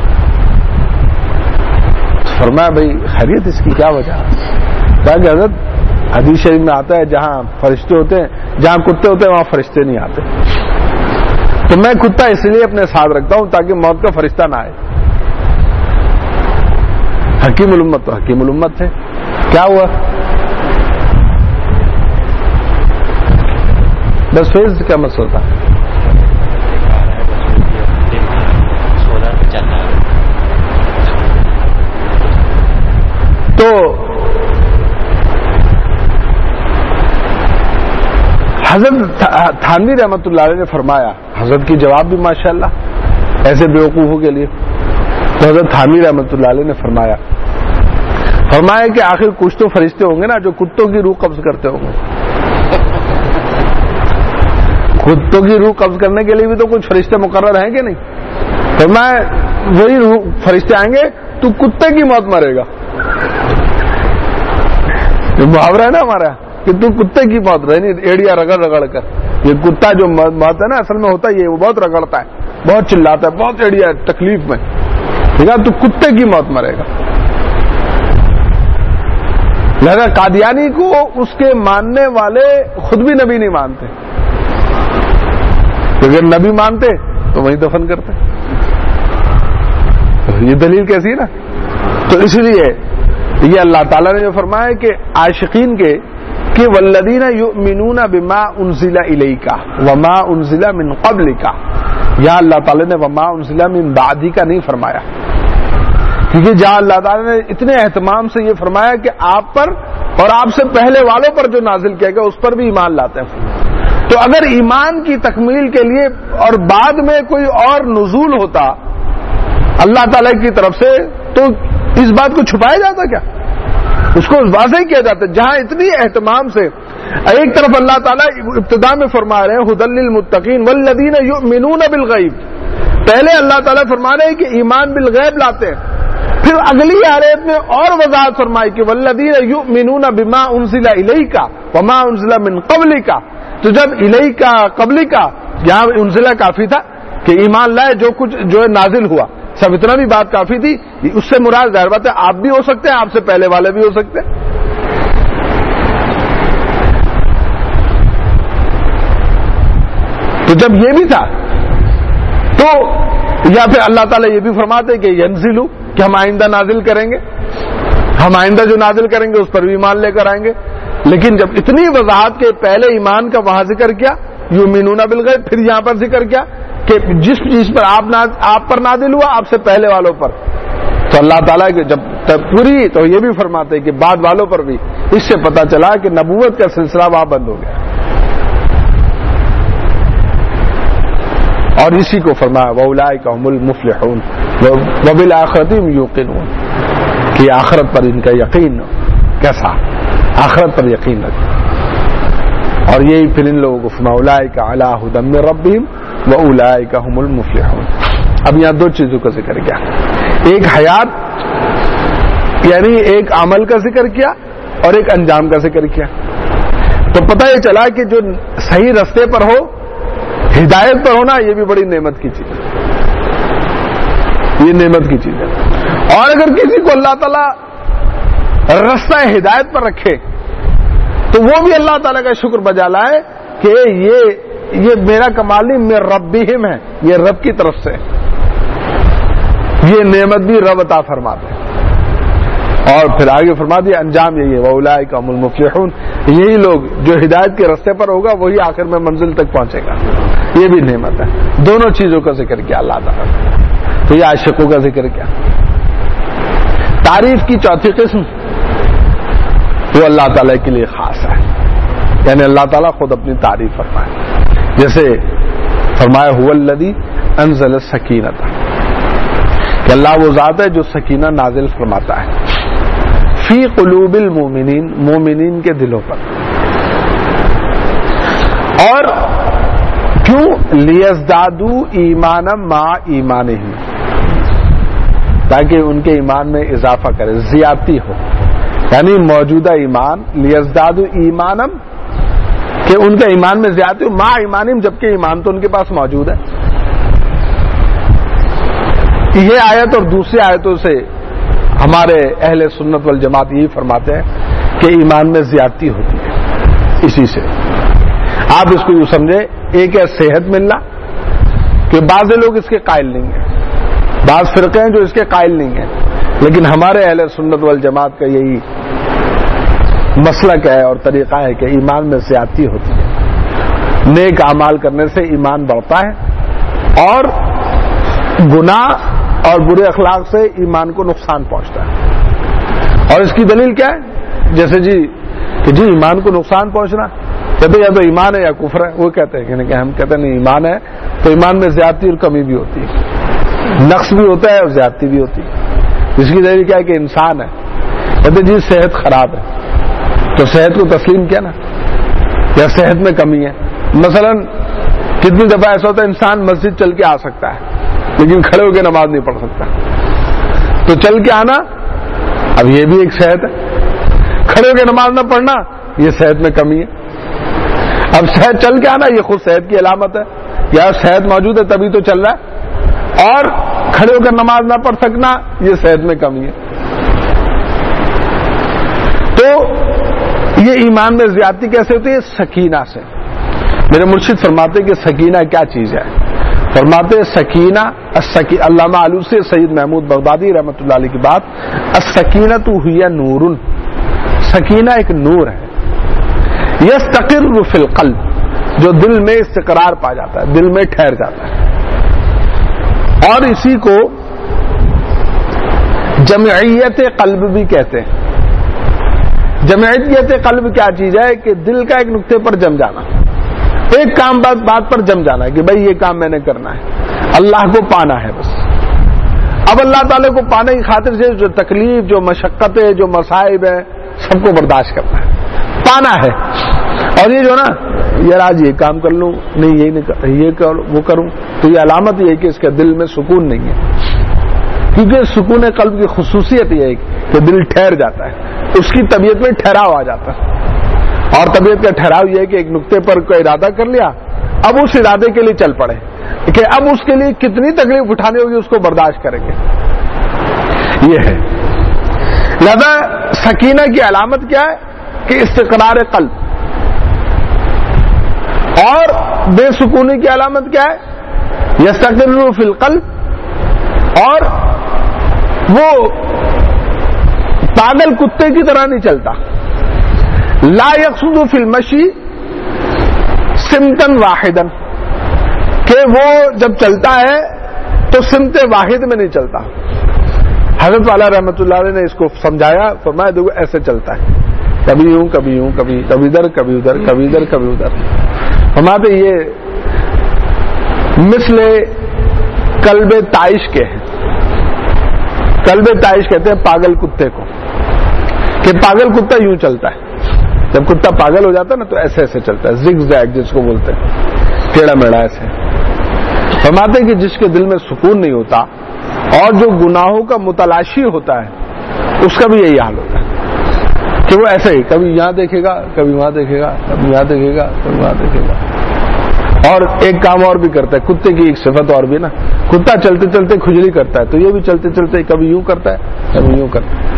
فرمایا بھائی خیریت اس کی کیا وجہ ہے؟ کہا کہ حضرت حدیث شریف میں آتا ہے جہاں فرشتے ہوتے ہیں، جہاں کتے ہوتے ہیں وہاں فرشتے نہیں آتے، تو میں کتا اس لیے اپنے ساتھ رکھتا ہوں تاکہ موت کا فرشتہ نہ آئے۔ حکیم الامت تو حکیم الامت تھے، کیا ہوا؟ بس فیض کا مسئلہ تھا۔ تو حضرت تھانوی رحمۃ اللہ علیہ نے فرمایا، حضرت کی جواب بھی ماشاءاللہ ایسے بیوقوفوں کے لیے، تو حضرت تھانوی رحمۃ اللہ علیہ نے فرمایا فرمایا کہ آخر کچھ تو فرشتے ہوں گے نا جو کتوں کی روح قبض کرتے ہوں گے، کتوں کی روح قبض کرنے کے لیے بھی تو کچھ فرشتے مقرر ہیں کہ نہیں؟ فرمایا وہی روح فرشتے آئیں گے، تو کتے کی موت مرے گا، یہ محاورہ ہے نا ہمارا کہ تو کتے کی موت رہنی، ایڑیا رگڑ رگڑ کر، یہ کتا جو موت ہے نا اصل میں ہوتا ہے یہ، وہ بہت رگڑتا ہے، بہت چلاتا ہے، بہت ایڑیا تکلیف میں، ٹھیک ہے، تو کتے کی موت مرے گا۔ لہذا قادیانی کو اس کے ماننے والے خود بھی نبی نہیں مانتے، اگر نبی مانتے تو وہیں دفن کرتے، یہ دلیل کیسی ہے نا۔ تو اس لیے یہ اللہ تعالیٰ نے جو فرمایا کہ عاشقین کے کہ والذین یؤمنون بما انزل الیک وما انزل من قبلک، یا اللہ تعالیٰ نے وما انزل من بعدک نہیں فرمایا، کیونکہ جہاں اللہ تعالیٰ نے اتنے اہتمام سے یہ فرمایا کہ آپ پر اور آپ سے پہلے والوں پر جو نازل کیا گیا اس پر بھی ایمان لاتے ہیں، تو اگر ایمان کی تکمیل کے لیے اور بعد میں کوئی اور نزول ہوتا اللہ تعالیٰ کی طرف سے تو اس بات کو چھپایا جاتا کیا؟ اس کو واضح کیا جاتا ہے۔ جہاں اتنی اہتمام سے ایک طرف اللہ تعالیٰ ابتدا میں فرما رہے ہیں ھدی للمتقین والذین یؤمنون بالغیب، پہلے اللہ تعالیٰ فرما رہے ہیں کہ ایمان بالغیب لاتے ہیں، پھر اگلی آیت میں اور وضاحت فرمائی کہ والذین یؤمنون بما انزل الیک وما انزل من قبلک، تو جب الیک قبلک یہاں انزلہ کافی تھا کہ ایمان لائے جو کچھ جو ہے نازل ہوا، سب اتنا بھی بات کافی تھی، اس سے مراد ظاہر بات ہے آپ بھی ہو سکتے ہیں، آپ سے پہلے والے بھی ہو سکتے ہیں۔ تو جب یہ بھی تھا تو یا پھر اللہ تعالیٰ یہ بھی فرماتے کہ ینزلو کہ ہم آئندہ نازل کریں گے، ہم آئندہ جو نازل کریں گے اس پر بھی ایمان لے کر آئیں گے. لیکن جب اتنی وضاحت کے پہلے ایمان کا وہاں ذکر کیا یؤمنون بالغیب، پھر یہاں پر ذکر کیا کہ جس چیز پر آپ آپ پر نازل ہوا آپ سے پہلے والوں پر، تو اللہ تعالیٰ کے جب پوری تو یہ بھی فرماتے کہ بعد والوں پر بھی. اس سے پتا چلا کہ نبوت کا سلسلہ وہاں بند ہو گیا. اور اسی کو فرمایا وَأُولَٰئِكَ هُمُ الْمُفْلِحُونَ وَبِالْآخِرَةِ هُمْ يُوقِنُونَ کہ آخرت پر ان کا یقین کیسا، آخرت پر یقین رکھیں. اور یہی پھر ان لوگوں کو فرمایا أُولَٰئِكَ عَلَىٰ هُدًى مِّن رَّبِّهِمْ وَأُولَٰئِكَ هُمُ الْمُفْلِحُونَ. اب یہاں دو چیزوں کا ذکر کیا، ایک حیات یعنی ایک عمل کا ذکر کیا اور ایک انجام کا ذکر کیا. تو پتہ یہ چلا کہ جو صحیح رستے پر ہو، ہدایت پر ہونا، یہ بھی بڑی نعمت کی چیز ہے، یہ نعمت کی چیز ہے. اور اگر کسی کو اللہ تعالیٰ رستہ ہدایت پر رکھے تو وہ بھی اللہ تعالیٰ کا شکر بجا لائے کہ یہ یہ میرا کمال نہیں، میں ربہم ہے، یہ رب کی طرف سے، یہ نعمت بھی رب عطا فرماتے ہیں. اور پھر آگے فرما دیا انجام یہی ہے وَأُولَٰئِكَ هُمُ الْمُفْلِحُونَ، یہی لوگ جو ہدایت کے راستے پر ہوگا وہی آخر میں منزل تک پہنچے گا. یہ بھی نعمت ہے. دونوں چیزوں کا ذکر کیا اللہ تعالیٰ نے. تو یہ عاشقوں کا ذکر کیا. تعریف کی چوتھی قسم وہ اللہ تعالیٰ کے لیے خاص ہے، یعنی اللہ تعالیٰ خود اپنی تعریف فرمائے. جیسے فرمایا هُوَ الَّذِي أَنزَلَ السَّكِينَةَ کہ اللہ وہ ذات ہے جو سکینہ نازل فرماتا ہے فی قلوب المومنین، مومنین کے دلوں پر. اور کیوں؟ لیزدادوا ایمانا مع ایمانہم، تاکہ ان کے ایمان میں اضافہ کرے، زیادتی ہو. یعنی موجودہ ایمان لیزدادوا ایمانا کہ ان کا ایمان میں زیادتی ہو مع ایمانہم، جبکہ ایمان تو ان کے پاس موجود ہے. یہ آیت اور دوسری آیتوں سے ہمارے اہل سنت والجماعت یہی فرماتے ہیں کہ ایمان میں زیادتی ہوتی ہے. اسی سے آپ اس کو یوں سمجھے، ایک ہے صحت ملنا کہ بعض لوگ اس کے قائل نہیں ہیں، بعض فرقے ہیں جو اس کے قائل نہیں ہیں، لیکن ہمارے اہل سنت والجماعت کا یہی مسلک ہے اور طریقہ ہے کہ ایمان میں زیادتی ہوتی ہے. نیک اعمال کرنے سے ایمان بڑھتا ہے اور گناہ اور برے اخلاق سے ایمان کو نقصان پہنچتا ہے. اور اس کی دلیل کیا ہے؟ جیسے جی کہ جی ایمان کو نقصان پہنچنا، کہتے یا تو ایمان ہے یا کفر ہے. وہ کہتے ہیں کہ ہم کہتے ہیں نہیں، ایمان ہے تو ایمان میں زیادتی اور کمی بھی ہوتی ہے، نقص بھی ہوتا ہے اور زیادتی بھی ہوتی ہے. اس کی دلیل کیا ہے کہ انسان ہے، کہتے جی صحت خراب ہے تو صحت کو تسلیم کیا نا، یا صحت میں کمی ہے. مثلا کتنی دفعہ ایسا ہوتا ہے انسان مسجد چل کے آ سکتا ہے لیکن کھڑے ہو کے نماز نہیں پڑھ سکتا، تو چل کے آنا اب یہ بھی ایک صحت ہے، کھڑے ہو کے نماز نہ پڑھنا یہ صحت میں کمی ہے. اب صحت چل کے آنا یہ خود صحت کی علامت ہے، یا صحت موجود ہے تبھی تو چل رہا ہے، اور کھڑے ہو کر نماز نہ پڑھ سکنا یہ صحت میں کمی ہے. تو یہ ایمان میں زیادتی کیسے ہوتی ہے؟ سکینہ سے. میرے مرشد فرماتے کہ سکینہ کیا چیز ہے؟ فرماتے سکینہ السکی... علامہ آلوسی سید محمود بغدادی رحمۃ اللہ علیہ کی بات، السکینۃ ہی نور، سکینہ ایک نور ہے، یستقر فی القلب، جو دل میں استقرار پا جاتا ہے، دل میں ٹھہر جاتا ہے. اور اسی کو جمعیت قلب بھی کہتے ہیں. جمعیت قلب کیا چیز ہے؟ کہ دل کا ایک نقطے پر جم جانا، ایک کام بات بات پر جم جانا ہے کہ بھائی یہ کام میں نے کرنا ہے، اللہ کو پانا ہے بس. اب اللہ تعالیٰ کو پانے کی خاطر سے جو تکلیف، جو مشقتیں، جو مصائب ہیں، سب کو برداشت کرنا ہے، پانا ہے. اور یہ جو نا یار آج یہ کام کر لوں، نہیں یہ نہیں کر یہ کر وہ کروں، تو یہ علامت یہ ہے کہ اس کے دل میں سکون نہیں ہے. کیونکہ سکون قلب کی خصوصیت یہ ہے کہ دل ٹھہر جاتا ہے، اس کی طبیعت میں ٹھہراؤ آ جاتا ہے. اور طبیعت کا ٹھہراؤ یہ ہے کہ ایک نقطے پر کوئی ارادہ کر لیا، اب اس ارادے کے لیے چل پڑے کہ اب اس کے لیے کتنی تکلیف اٹھانی ہوگی اس کو برداشت کریں گے. یہ ہے لہذا سکینہ کی علامت کیا ہے کہ استقرار قلب. اور بے سکونی کی علامت کیا ہے؟ یستقر فی القلب اور وہ پاگل کتے کی طرح نہیں چلتا. لا یقصد فی المشی سمتن واحدن، کہ وہ جب چلتا ہے تو سمت واحد میں نہیں چلتا. حضرت والا رحمۃ اللہ علیہ نے اس کو سمجھایا، فرمایا دیکھو ایسے چلتا ہے، کبھی یوں کبھی یوں کبھی کبھی ادھر کبھی ادھر کبھی ادھر کبھی ادھر. ہمارے یہ مثل کلب طائش کے ہیں. کلب طائش کہتے ہیں پاگل کتے کو، کہ پاگل کتا یوں چلتا ہے. جب کتا پاگل ہو جاتا ہے نا تو ایسے ایسے چلتا ہے، زگ زیگ جس کو بولتے ہیں، ٹیڑھا میڑا ایسے. فرماتے ہیں کہ جس کے دل میں سکون نہیں ہوتا اور جو گناہوں کا متلاشی ہوتا ہے اس کا بھی یہی حال ہوتا ہے کہ وہ ایسے ہی کبھی یہاں دیکھے گا کبھی وہاں دیکھے گا کبھی یہاں دیکھے گا کبھی وہاں دیکھے گا. اور ایک کام اور بھی کرتا ہے، کتے کی ایک صفت اور بھی نا، کتا چلتے چلتے کھجلی کرتا ہے تو یہ بھی چلتے چلتے کبھی یوں کرتا ہے کبھی یوں کرتا ہے.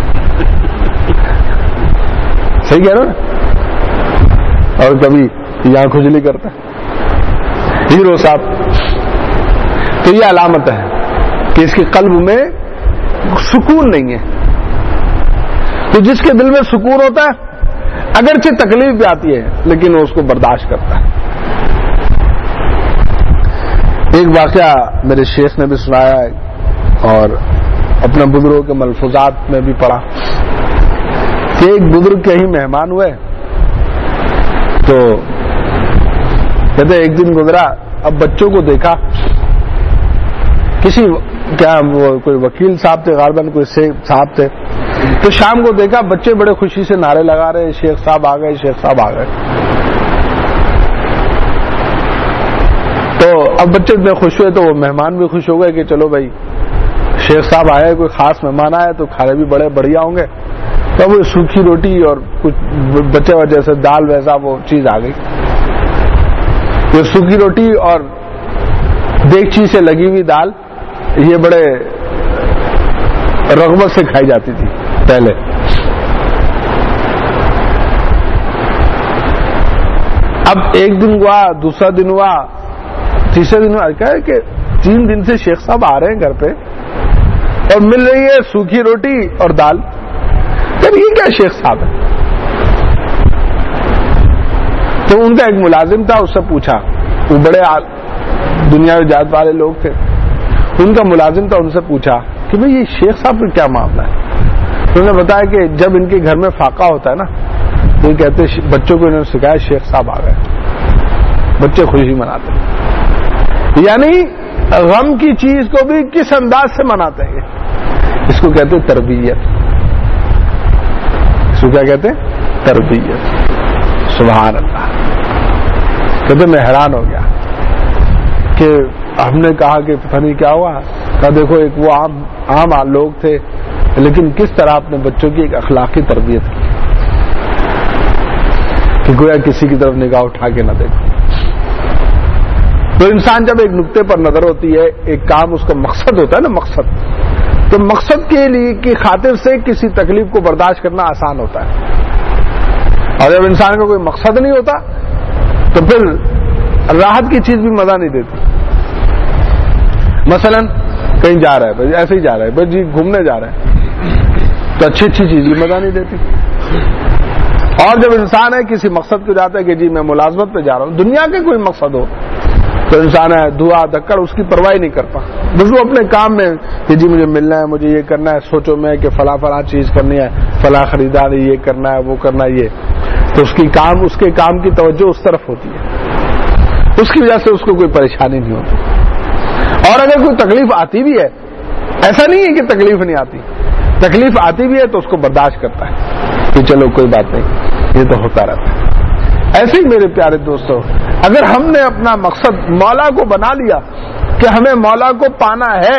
صحیح کہہ رہے ہو نا؟ اور کبھی یہاں کھجلی کرتا ہے. ہیرو صاحب، تو یہ علامت ہے کہ اس کے قلب میں سکون نہیں ہے. تو جس کے دل میں سکون ہوتا ہے اگرچہ تکلیف بھی آتی ہے لیکن وہ اس کو برداشت کرتا ہے. ایک واقعہ میرے شیخ نے بھی سنایا ہے اور اپنے بزرگوں کے ملفوظات میں بھی پڑھا کہ ایک بزرگ کے ہی مہمان ہوئے تو کہتے ایک دن گزرا، اب بچوں کو دیکھا، کسی کیا وہ کوئی وکیل صاحب تھے غالباً، کوئی صاحب تھے، تو شام کو دیکھا بچے بڑے خوشی سے نعرے لگا رہے، شیخ صاحب آ گئے شیخ صاحب آ گئے. تو اب بچے اتنے خوش ہوئے تو وہ مہمان بھی خوش ہو گئے کہ چلو بھائی شیخ صاحب آئے، کوئی خاص مہمان آئے تو کھانے بھی بڑے بڑھیا ہوں گے. تو وہ سوکھی روٹی اور کچھ بچے وجہ سے دال ویسا وہ چیز آ گئی. وہ سوکھی روٹی اور دیگچی سے لگی ہوئی دال یہ بڑے رغبت سے کھائی جاتی تھی پہلے. اب ایک دن ہوا، دوسرا دن ہوا، تیسرے دن ہوا، کہا کہ تین دن سے شیخ صاحب آ رہے ہیں گھر پہ اور مل رہی ہے سوکھی روٹی اور دال. کہ یہ کیا شیخ صاحب ہے؟ تو ان کا ایک ملازم تھا، اس سے پوچھا، وہ بڑے دنیا میں جات والے لوگ تھے، ان کا ملازم تھا، ان سے پوچھا کہ بھئی یہ شیخ صاحب کا کیا معاملہ ہے؟ تو انہوں نے بتایا کہ جب ان کے گھر میں فاقہ ہوتا ہے نا تو یہ کہتے بچوں کو انہوں نے سکھایا شیخ صاحب آ گئے، بچے خوشی مناتے ہیں. یعنی غم کی چیز کو بھی کس انداز سے مناتے ہیں، اس کو کہتے ہیں تربیت. اس کو کیا کہتے ہیں؟ تربیت. سبحان اللہ. کہتے میں حیران ہو گیا کہ ہم نے کہا کہ پتہ نہیں کیا ہوا، کہا دیکھو ایک وہ عام عام لوگ تھے لیکن کس طرح اپنے بچوں کی ایک اخلاقی تربیت کی کہ گویا کسی کی طرف نگاہ اٹھا کے نہ دیکھو. تو انسان جب ایک نقطے پر نظر ہوتی ہے، ایک کام اس کا مقصد ہوتا ہے نا، مقصد، تو مقصد کے لیے کی خاطر سے کسی تکلیف کو برداشت کرنا آسان ہوتا ہے. اور جب انسان کا کوئی مقصد نہیں ہوتا تو پھر راحت کی چیز بھی مزہ نہیں دیتی. مثلا کہیں جا رہا ہے بھائی، ایسے ہی جا رہا ہے بھائی جی گھومنے جا رہا ہے تو اچھی اچھی چیز بھی مزہ نہیں دیتی. اور جب انسان ہے کسی مقصد کو جاتا ہے کہ جی میں ملازمت پہ جا رہا ہوں، دنیا کے کوئی مقصد ہو تو انسان ہے دھوا دھکڑ اس کی پرواہ نہیں کرتا، بس وہ اپنے کام میں کہ جی مجھے ملنا ہے، مجھے یہ کرنا ہے، سوچو میں کہ فلاں فلاں چیز کرنی ہے، فلاں خریداری یہ کرنا ہے، وہ کرنا ہے، یہ تو اس کی کام اس کے کام کی توجہ اس طرف ہوتی ہے، اس کی وجہ سے اس کو کوئی پریشانی نہیں ہوتی. اور اگر کوئی تکلیف آتی بھی ہے، ایسا نہیں ہے کہ تکلیف نہیں آتی، تکلیف آتی بھی ہے تو اس کو برداشت کرتا ہے کہ چلو کوئی بات نہیں، یہ تو ہوتا رہتا ہے. ایسے ہی میرے پیارے دوستو، اگر ہم نے اپنا مقصد مولا کو بنا لیا کہ ہمیں مولا کو پانا ہے،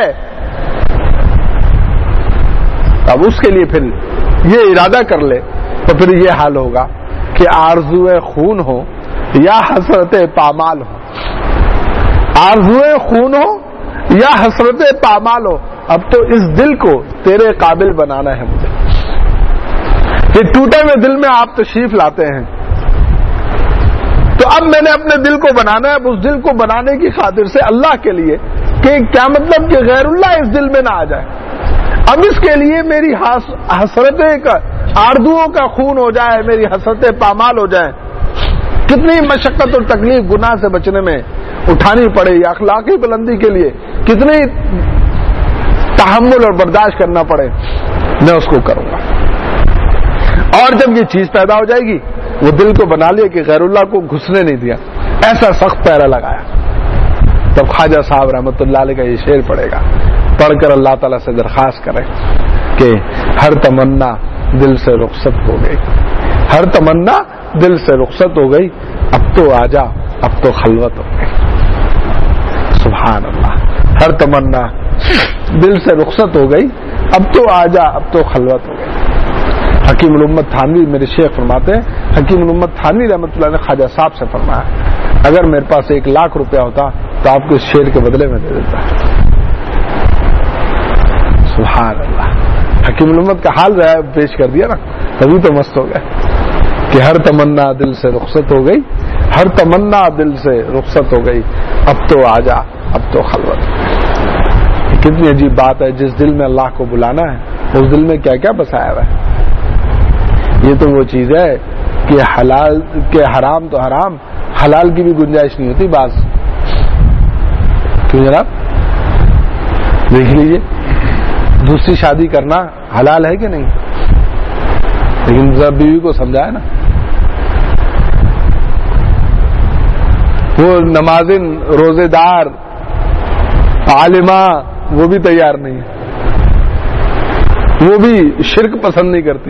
اب اس کے لیے پھر یہ ارادہ کر لے تو پھر یہ حال ہوگا کہ آرزوئے خون ہو یا حسرت پامال ہو. آرزوئے خون ہو یا حسرت پامال ہو، اب تو اس دل کو تیرے قابل بنانا ہے مجھے. یہ ٹوٹے ہوئے دل میں آپ تشریف لاتے ہیں تو اب میں نے اپنے دل کو بنانا ہے. اب اس دل کو بنانے کی خاطر سے اللہ کے لیے کہ کیا مطلب کہ غیر اللہ اس دل میں نہ آ جائے. اب اس کے لیے میری حسرتیں کا آردوؤں کا خون ہو جائے, میری حسرتیں پامال ہو جائیں, کتنی مشقت اور تکلیف گناہ سے بچنے میں اٹھانی پڑے, یا اخلاقی بلندی کے لیے کتنی تحمل اور برداشت کرنا پڑے, میں اس کو کروں گا. اور جب یہ چیز پیدا ہو جائے گی, وہ دل کو بنا لیا کہ غیر اللہ کو گھسنے نہیں دیا, ایسا سخت پیرا لگایا, تب خواجہ صاحب رحمۃ اللہ علیہ کا یہ شعر پڑے گا, پڑھ کر اللہ تعالیٰ سے درخواست کریں کہ ہر تمنا دل سے رخصت ہو گئی, ہر تمنا دل سے رخصت ہو گئی, اب تو آجا اب تو خلوت ہو گئی. سبحان اللہ, ہر تمنا دل سے رخصت ہو گئی, اب تو آجا اب تو خلوت ہو گئی. حکیم الامت تھانوی میرے شیخ فرماتے ہیں, حکیم الامت تھانوی رحمۃ اللہ نے خواجہ صاحب سے فرمایا, اگر میرے پاس ایک لاکھ روپیہ ہوتا تو آپ کو اس شعر کے بدلے میں دے دیتا. سبحان اللہ, حکیم الامت کا حال جو ہے پیش کر دیا نا, تبھی تو مست ہو گئے کہ ہر تمنا دل سے رخصت ہو گئی, ہر تمنا دل سے رخصت ہو گئی, اب تو آجا اب تو خلوت. کتنی عجیب بات ہے, جس دل میں اللہ کو بلانا ہے اس دل میں کیا کیا بسایا ہوا ہے. یہ تو وہ چیز ہے کہ حلال کہ حرام تو حرام, حلال کی بھی گنجائش نہیں ہوتی بعض. کیوں جناب, دیکھ لیجئے, دوسری شادی کرنا حلال ہے کہ نہیں, لیکن ذرا بیوی کو سمجھائے نا. وہ نمازن, روزے دار, عالمہ, وہ بھی تیار نہیں ہے, وہ بھی شرک پسند نہیں کرتی.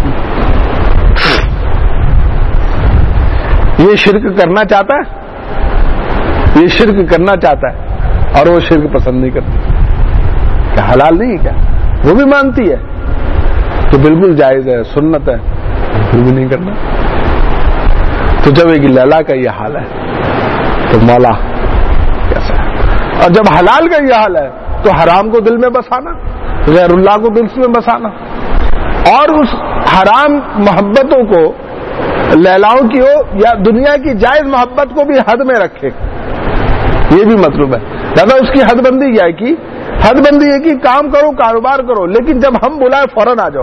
یہ شرک کرنا چاہتا ہے, یہ شرک کرنا چاہتا ہے اور وہ شرک پسند نہیں کرتی. کیا حلال نہیں ہے کیا؟ وہ بھی مانتی ہے تو بالکل جائز ہے, سنت ہے, پھر بھی نہیں کرنا. تو جب ایک لیلا کا یہ حال ہے تو مولا کیسا ہے؟ اور جب حلال کا یہ حال ہے تو حرام کو دل میں بسانا, غیر اللہ کو دل میں بسانا, اور اس حرام محبتوں کو لیلاؤں کی ہو یا دنیا کی جائز محبت کو بھی حد میں رکھے, یہ بھی مطلب ہے. دادا اس کی حد بندی کیا ہے کی حد بندی ہے کہ کام کرو, کاروبار کرو, لیکن جب ہم بلائے فوراً آ جاؤ,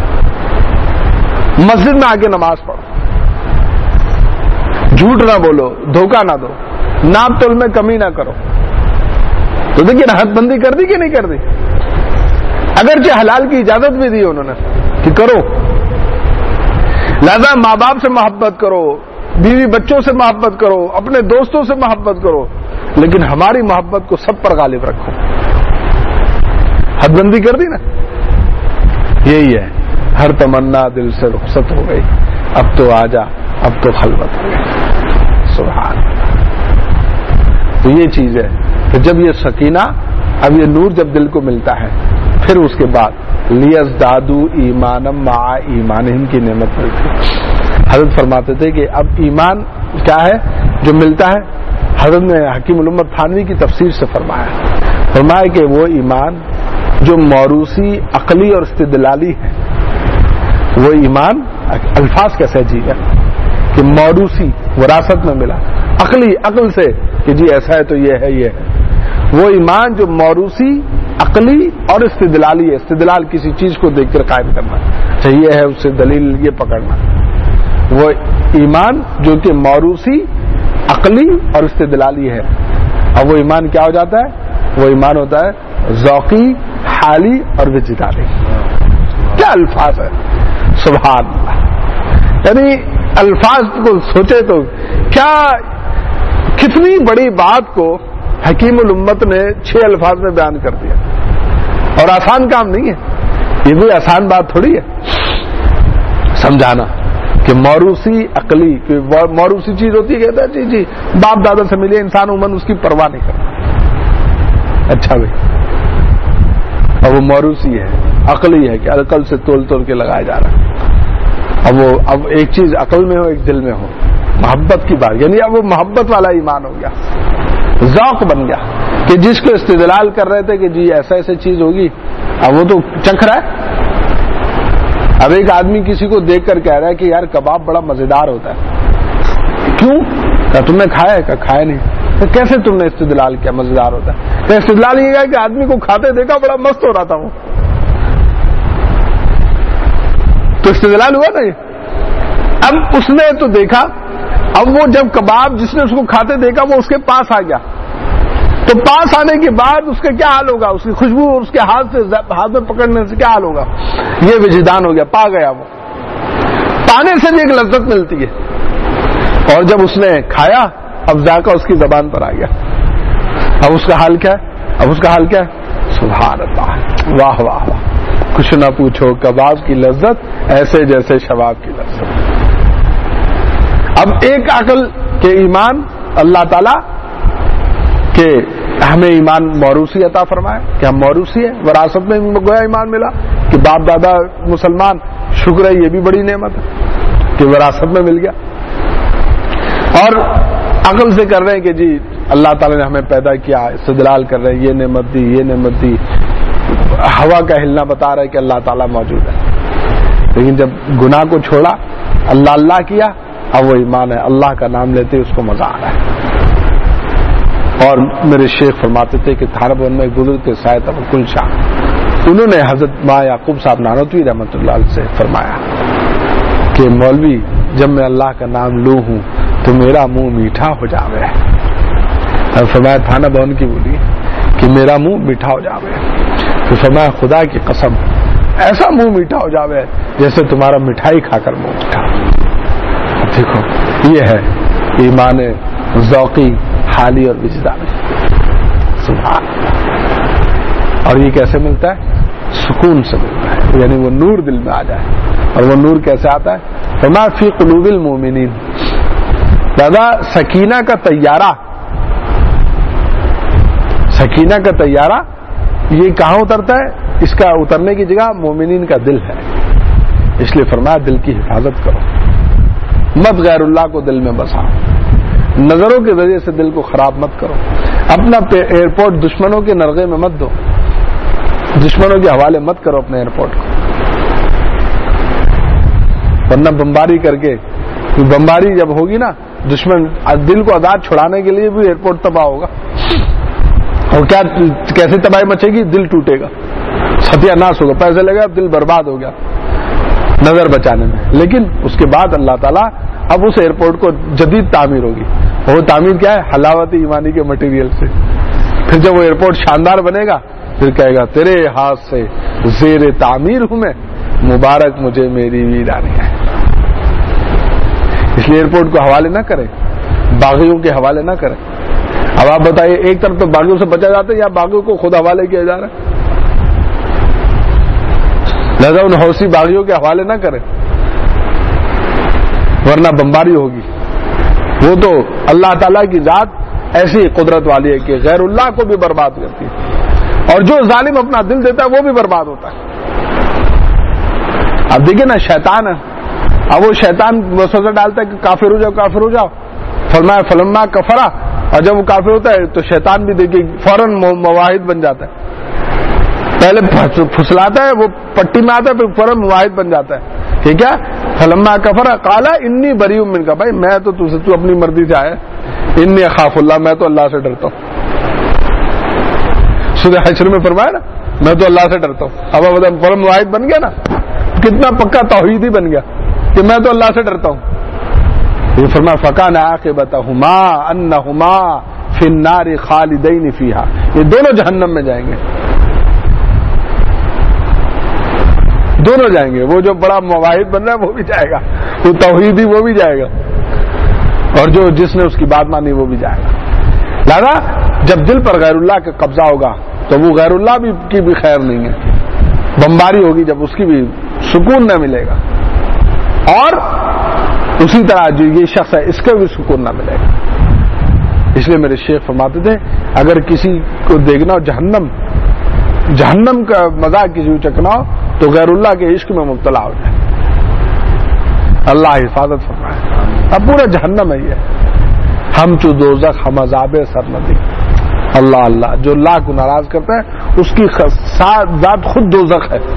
مسجد میں آ کے نماز پڑھو, جھوٹ نہ بولو, دھوکہ نہ دو, ناپ تول میں کمی نہ کرو. تو دیکھیے حد بندی کر دی کہ نہیں کر دی؟ اگرچہ حلال کی اجازت بھی دی انہوں نے کہ کرو. لہذا ماں باپ سے محبت کرو, بیوی بچوں سے محبت کرو, اپنے دوستوں سے محبت کرو, لیکن ہماری محبت کو سب پر غالب رکھو. حد بندی کر دی نا, یہی ہے ہر تمنا دل سے رخصت ہو گئی, اب تو آجا اب تو خلوت ہو گئی. سبحان اللہ. تو یہ چیز ہے کہ جب یہ سکینہ, اب یہ نور جب دل کو ملتا ہے, پھر اس کے بعد لیزدادو ایمانم مع ایمانہم کی نعمت ملتی. حضرت فرماتے تھے کہ اب ایمان کیا ہے جو ملتا ہے. حضرت نے حکیم الامت تھانوی کی تفسیر سے فرمایا, فرمایا کہ وہ ایمان جو موروثی, عقلی اور استدلالی ہے, وہ ایمان, الفاظ کیسے عجیب ہے کہ موروثی وراثت میں ملا, عقلی عقل سے کہ جی ایسا ہے تو یہ ہے یہ ہے. وہ ایمان جو موروثی, عقلی اور استدلالی ہے, استدلال کسی چیز کو دیکھ کر قائم کرنا, چاہیے ہے اس سے دلیل یہ پکڑنا. وہ ایمان جو کہ موروثی, عقلی اور استدلالی ہے. اب وہ ایمان کیا ہو جاتا ہے؟ وہ ایمان ہوتا ہے ذوقی, حالی اور وجدانی. کیا الفاظ ہے, سبحان اللہ. یعنی الفاظ کو سوچے تو کیا, کتنی بڑی بات کو حکیم الامت نے چھ الفاظ میں بیان کر دیا. اور آسان کام نہیں ہے, یہ کوئی آسان بات تھوڑی ہے سمجھانا کہ موروثی, عقلی, موروثی چیز ہوتی ہے کہتا ہے جی جی باپ دادا سے ملے انسان عموماً اس کی پرواہ نہیں کرتا. اچھا بھائی, اب وہ موروثی ہے, عقلی ہے کہ عقل سے تول تول کے لگایا جا رہا ہے. اب وہ اب ایک چیز عقل میں ہو, ایک دل میں ہو, محبت کی بات, یعنی اب وہ محبت والا ایمان ہو گیا, ذوق بن گیا کہ جس کو استدلال کر رہے تھے کہ جی ایسا ایسا چیز ہوگی, اب وہ تو چکھ رہا ہے. اب ایک آدمی کسی کو دیکھ کر کہہ رہا ہے کہ یار کباب بڑا مزیدار ہوتا ہے, کیوں؟ کہ تم نے کھایا ہے؟ کہ کھایا نہیں. کہ کیسے تم نے استدلال کیا مزیدار ہوتا ہے؟ کہ استدلال یہ ہے کہ آدمی کو کھاتے دیکھا بڑا مست ہو رہا تھا وہ، تو استدلال ہوا نا یہ۔ اب اس نے تو دیکھا، اب وہ جب کباب جس نے اس کو کھاتے دیکھا وہ اس کے پاس آ گیا، تو پاس آنے کے بعد اس کا کیا حال ہوگا؟ اس کی خوشبو اور اس کے ہاتھ سے ہاتھ میں پکڑنے سے کیا حال ہوگا؟ یہ وجدان ہو گیا، پا گیا وہ، پانے سے بھی ایک لذت ملتی ہے، اور جب اس نے کھایا اب ذائقہ اس کی زبان پر آ گیا، اب اس کا حال کیا ہے؟ اب اس کا حال کیا ہے؟ سبحان اللہ، واہ واہ واہ، کچھ نہ پوچھو، کباب کی لذت ایسے جیسے شباب کی لذت۔ اب ایک عقل کے ایمان اللہ تعالی کہ ہمیں ایمان موروثی عطا فرمائے کہ ہم موروثی ہیں، وراثت میں گویا ایمان ملا کہ باپ دادا مسلمان، شکر ہے یہ بھی بڑی نعمت ہے کہ وراثت میں مل گیا، اور عقل سے کر رہے ہیں کہ جی اللہ تعالیٰ نے ہمیں پیدا کیا، استدلال کر رہے ہیں یہ نعمت دی یہ نعمت دی، ہوا کا ہلنا بتا رہا ہے کہ اللہ تعالیٰ موجود ہے، لیکن جب گناہ کو چھوڑا اللہ اللہ کیا اب وہ ایمان ہے، اللہ کا نام لیتے اس کو مزہ آ رہا ہے۔ اور میرے شیخ فرماتے تھے کہ تھانہ میں ایک بزرگ تھے سائد توکل شاہ، انہوں نے حضرت ماں یعقوب صاحب نانوتوی رحمۃ اللہ علیہ سے فرمایا کہ مولوی جب میں اللہ کا نام لوں ہوں تو میرا منہ میٹھا ہو جاوے، اور فرمایا تھانہ بون کی بولی کہ میرا منہ میٹھا ہو جاوے، تو فرمایا خدا کی قسم ایسا منہ میٹھا ہو جاوے جیسے تمہارا مٹھائی کھا کر منہ میٹھا۔ دیکھو یہ ہے ایمان ذوقی، حالی اور وجدانی، سبحان۔ اور یہ کیسے ملتا ہے؟ سکون سے ملتا ہے، یعنی وہ نور دل میں آ جائے، اور وہ نور کیسے آتا ہے؟ فما فی قلوب المؤمنین، دادا سکینہ کا طیارہ، سکینہ کا طیارہ یہ کہاں اترتا ہے؟ اس کا اترنے کی جگہ مومنین کا دل ہے، اس لیے فرمایا دل کی حفاظت کرو، مت غیر اللہ کو دل میں بساؤ، نظروں کے ذریعے سے دل کو خراب مت کرو، اپنا ایئرپورٹ دشمنوں کے نرغے میں مت دو، دشمنوں کے حوالے مت کرو اپنے ایئرپورٹ کو، ورنہ بمباری کر کے، بمباری جب ہوگی نا دشمن دل کو آزاد چھڑانے کے لیے بھی ایئرپورٹ تباہ ہوگا، اور کیا کیسے تباہی مچے گی؟ دل ٹوٹے گا، ستیہ ناش ہوگا، پیسے لگا دل برباد ہو گیا نظر بچانے میں، لیکن اس کے بعد اللہ تعالیٰ اب اس ایئرپورٹ کو جدید تعمیر ہوگی، وہ تعمیر کیا ہے؟ حلاوت ایمانی کے مٹیریل سے، پھر جب وہ ایئرپورٹ شاندار بنے گا پھر کہے گا تیرے ہاتھ سے زیر تعمیر ہوں میں، مبارک مجھے میری ویرانی ہے۔ اس لیے ایئرپورٹ کو حوالے نہ کریں، باغیوں کے حوالے نہ کریں۔ اب آپ بتائیے ایک طرف تو باغیوں سے بچا جاتا ہے یا باغیوں کو خود حوالے کیا جا رہا ہے؟ لہذا ان حوثی باغیوں کے حوالے نہ کریں ورنہ بمباری ہوگی۔ وہ تو اللہ تعالیٰ کی ذات ایسی قدرت والی ہے کہ غیر اللہ کو بھی برباد کرتی ہے، اور جو ظالم اپنا دل دیتا ہے وہ بھی برباد ہوتا ہے۔ اب دیکھیں نا شیطان ہے، اب وہ شیطان وسوسہ ڈالتا ہے کہ کافر ہو جاؤ کافر ہو جاؤ، فرمایا فلما کفرا، اور جب وہ کافر ہوتا ہے تو شیطان بھی دیکھیے فوراً مواحد بن جاتا ہے، پہلے پھسلاتا ہے وہ پٹی میں آتا ہے پھر فوراً مواحد بن جاتا ہے، ٹھیک ہے؟ فلما کفر قال انی بریء منک، بھائی میں تو تجھ سے تو اپنی مرضی سے آیا، انی اخاف اللہ، میں تو اللہ سے ڈرتا ہوں۔ سورہ حشر میں فرمایا نا میں تو اللہ سے ڈرتا ہوں، اب اب فوراً مواحد بن گیا نا، کتنا پکا توحیدی بن گیا کہ میں تو اللہ سے ڈرتا ہوں۔ یہ فرمایا فکان عاقبتہما انہما فی النار خالدین فیہا، یہ دونوں جہنم میں جائیں گے، دونوں جائیں گے، وہ جو بڑا مواحد بن رہا ہے وہ بھی جائے گا، وہ توحیدی وہ بھی جائے گا، اور جو جس نے اس کی بات مانی وہ بھی جائے گا۔ لہذا جب دل پر غیر اللہ کا قبضہ ہوگا تو وہ غیر اللہ بھی کی بھی خیر نہیں ہے، بمباری ہوگی جب اس کی بھی سکون نہ ملے گا، اور اسی طرح جو یہ شخص ہے اس کا بھی سکون نہ ملے گا۔ اس لیے میرے شیخ فرماتے تھے اگر کسی کو دیکھنا ہو جہنم جہنم کا مذاق کسی کو چکنا ہو تو غیر اللہ کے عشق میں مبتلا ہو جائے، اللہ حفاظت فرمائے۔ اب پورا جہنم ہے یہ، ہم چو دوزخ ہم عذاب سرمدی، اللہ اللہ، جو اللہ کو ناراض کرتا ہے اس کی ذات خود دوزخ ہے،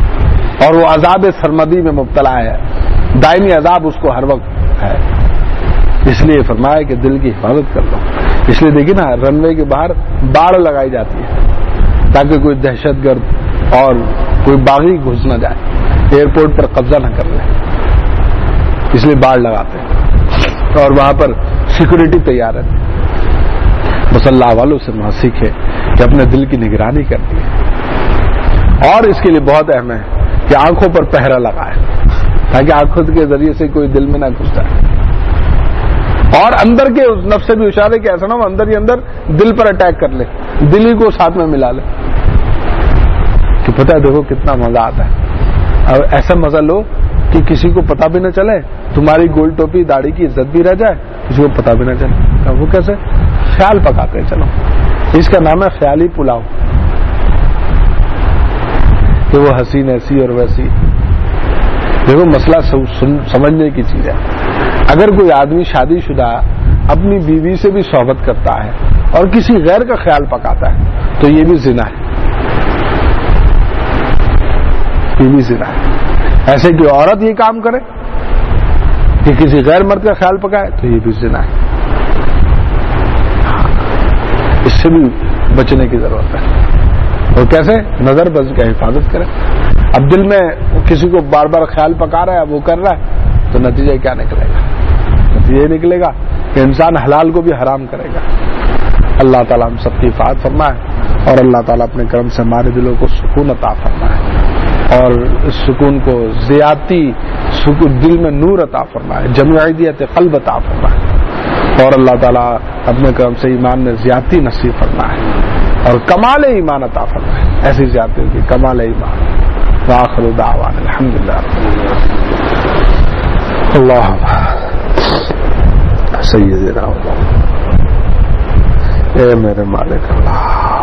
اور وہ عذاب سرمدی میں مبتلا ہے، دائمی عذاب اس کو ہر وقت ہے۔ اس لیے فرمایا کہ دل کی حفاظت کر لو. اس لیے دیکھیے نا رن وے کے باہر باڑ لگائی جاتی ہے تاکہ کوئی دہشت گرد اور کوئی باغی گھس نہ جائے, ایئرپورٹ پر قبضہ نہ کر لے, اس لیے باڑ لگاتے ہیں اور وہاں پر سیکورٹی تیار ہے. بس اللہ والوں سے وہاں سیکھے کہ اپنے دل کی نگرانی کرنی ہے. اور اس کے لیے بہت اہم ہے کہ آنکھوں پر پہرا لگائے تاکہ آنکھوں کے ذریعے سے کوئی دل میں نہ گھس جائے. اور اندر کے اس نفس سے بھی اشارے کہ ایسا نہ ہو اندر ہی اندر دل پر اٹیک کر لے, دل ہی کو ساتھ میں ملا لے کہ پتہ ہے دیکھو کتنا مزہ آتا ہے. اور ایسا مزہ لو کہ کسی کو پتہ بھی نہ چلے, تمہاری گول ٹوپی داڑھی کی عزت بھی رہ جائے, کسی کو پتہ بھی نہ چلے. وہ کیسے خیال پکاتے ہیں. چلو اس کا نام ہے خیالی پلاؤ کہ وہ حسین ایسی اور ویسی. دیکھو مسئلہ سمجھنے کی چیز ہے. اگر کوئی آدمی شادی شدہ اپنی بیوی سے بھی صحبت کرتا ہے اور کسی غیر کا خیال پکاتا ہے تو یہ بھی زنا ہے, یہ بھی زنا ہے. ایسے کہ عورت یہ کام کرے کہ کسی غیر مرد کا خیال پکائے تو یہ بھی زنا ہے. اس سے بھی بچنے کی ضرورت ہے. اور کیسے نظر بز کا حفاظت کرے. اب دل میں کسی کو بار بار خیال پکا رہا ہے, وہ کر رہا ہے, تو نتیجہ کیا نکلے گا؟ نتیجہ یہ نکلے گا کہ انسان حلال کو بھی حرام کرے گا. اللہ تعالیٰ ہم سب کی حفاظت فرمائے اور اللہ تعالیٰ اپنے کرم سے ہمارے دلوں کو سکون عطا فرمائے اور اس سکون کو زیادتی دل میں نور عطا فرمائے, جمعیت قلب عطا فرمائے اور اللہ تعالیٰ اپنے کرم سے ایمان میں زیادتی نصیب فرمائے اور کمال ایمان عطا فرمائے. ایسی زیادتی کی کمال ایمان. وآخر دعوانا الحمدللہ. اللہم سیدنا اے میرے مالک اللہ,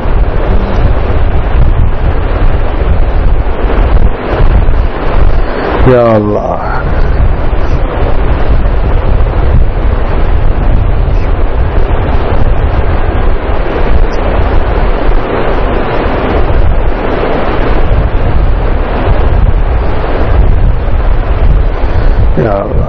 یا اللہ یا اللہ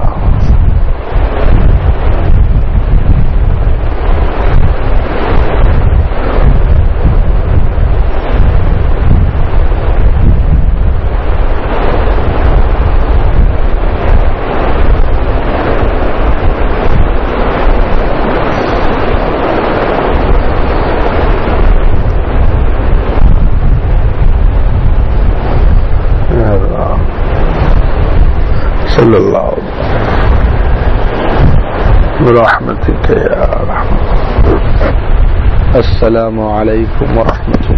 صلی اللہ برحمتک یا رحمت. السلام علیکم ورحمۃ اللہ.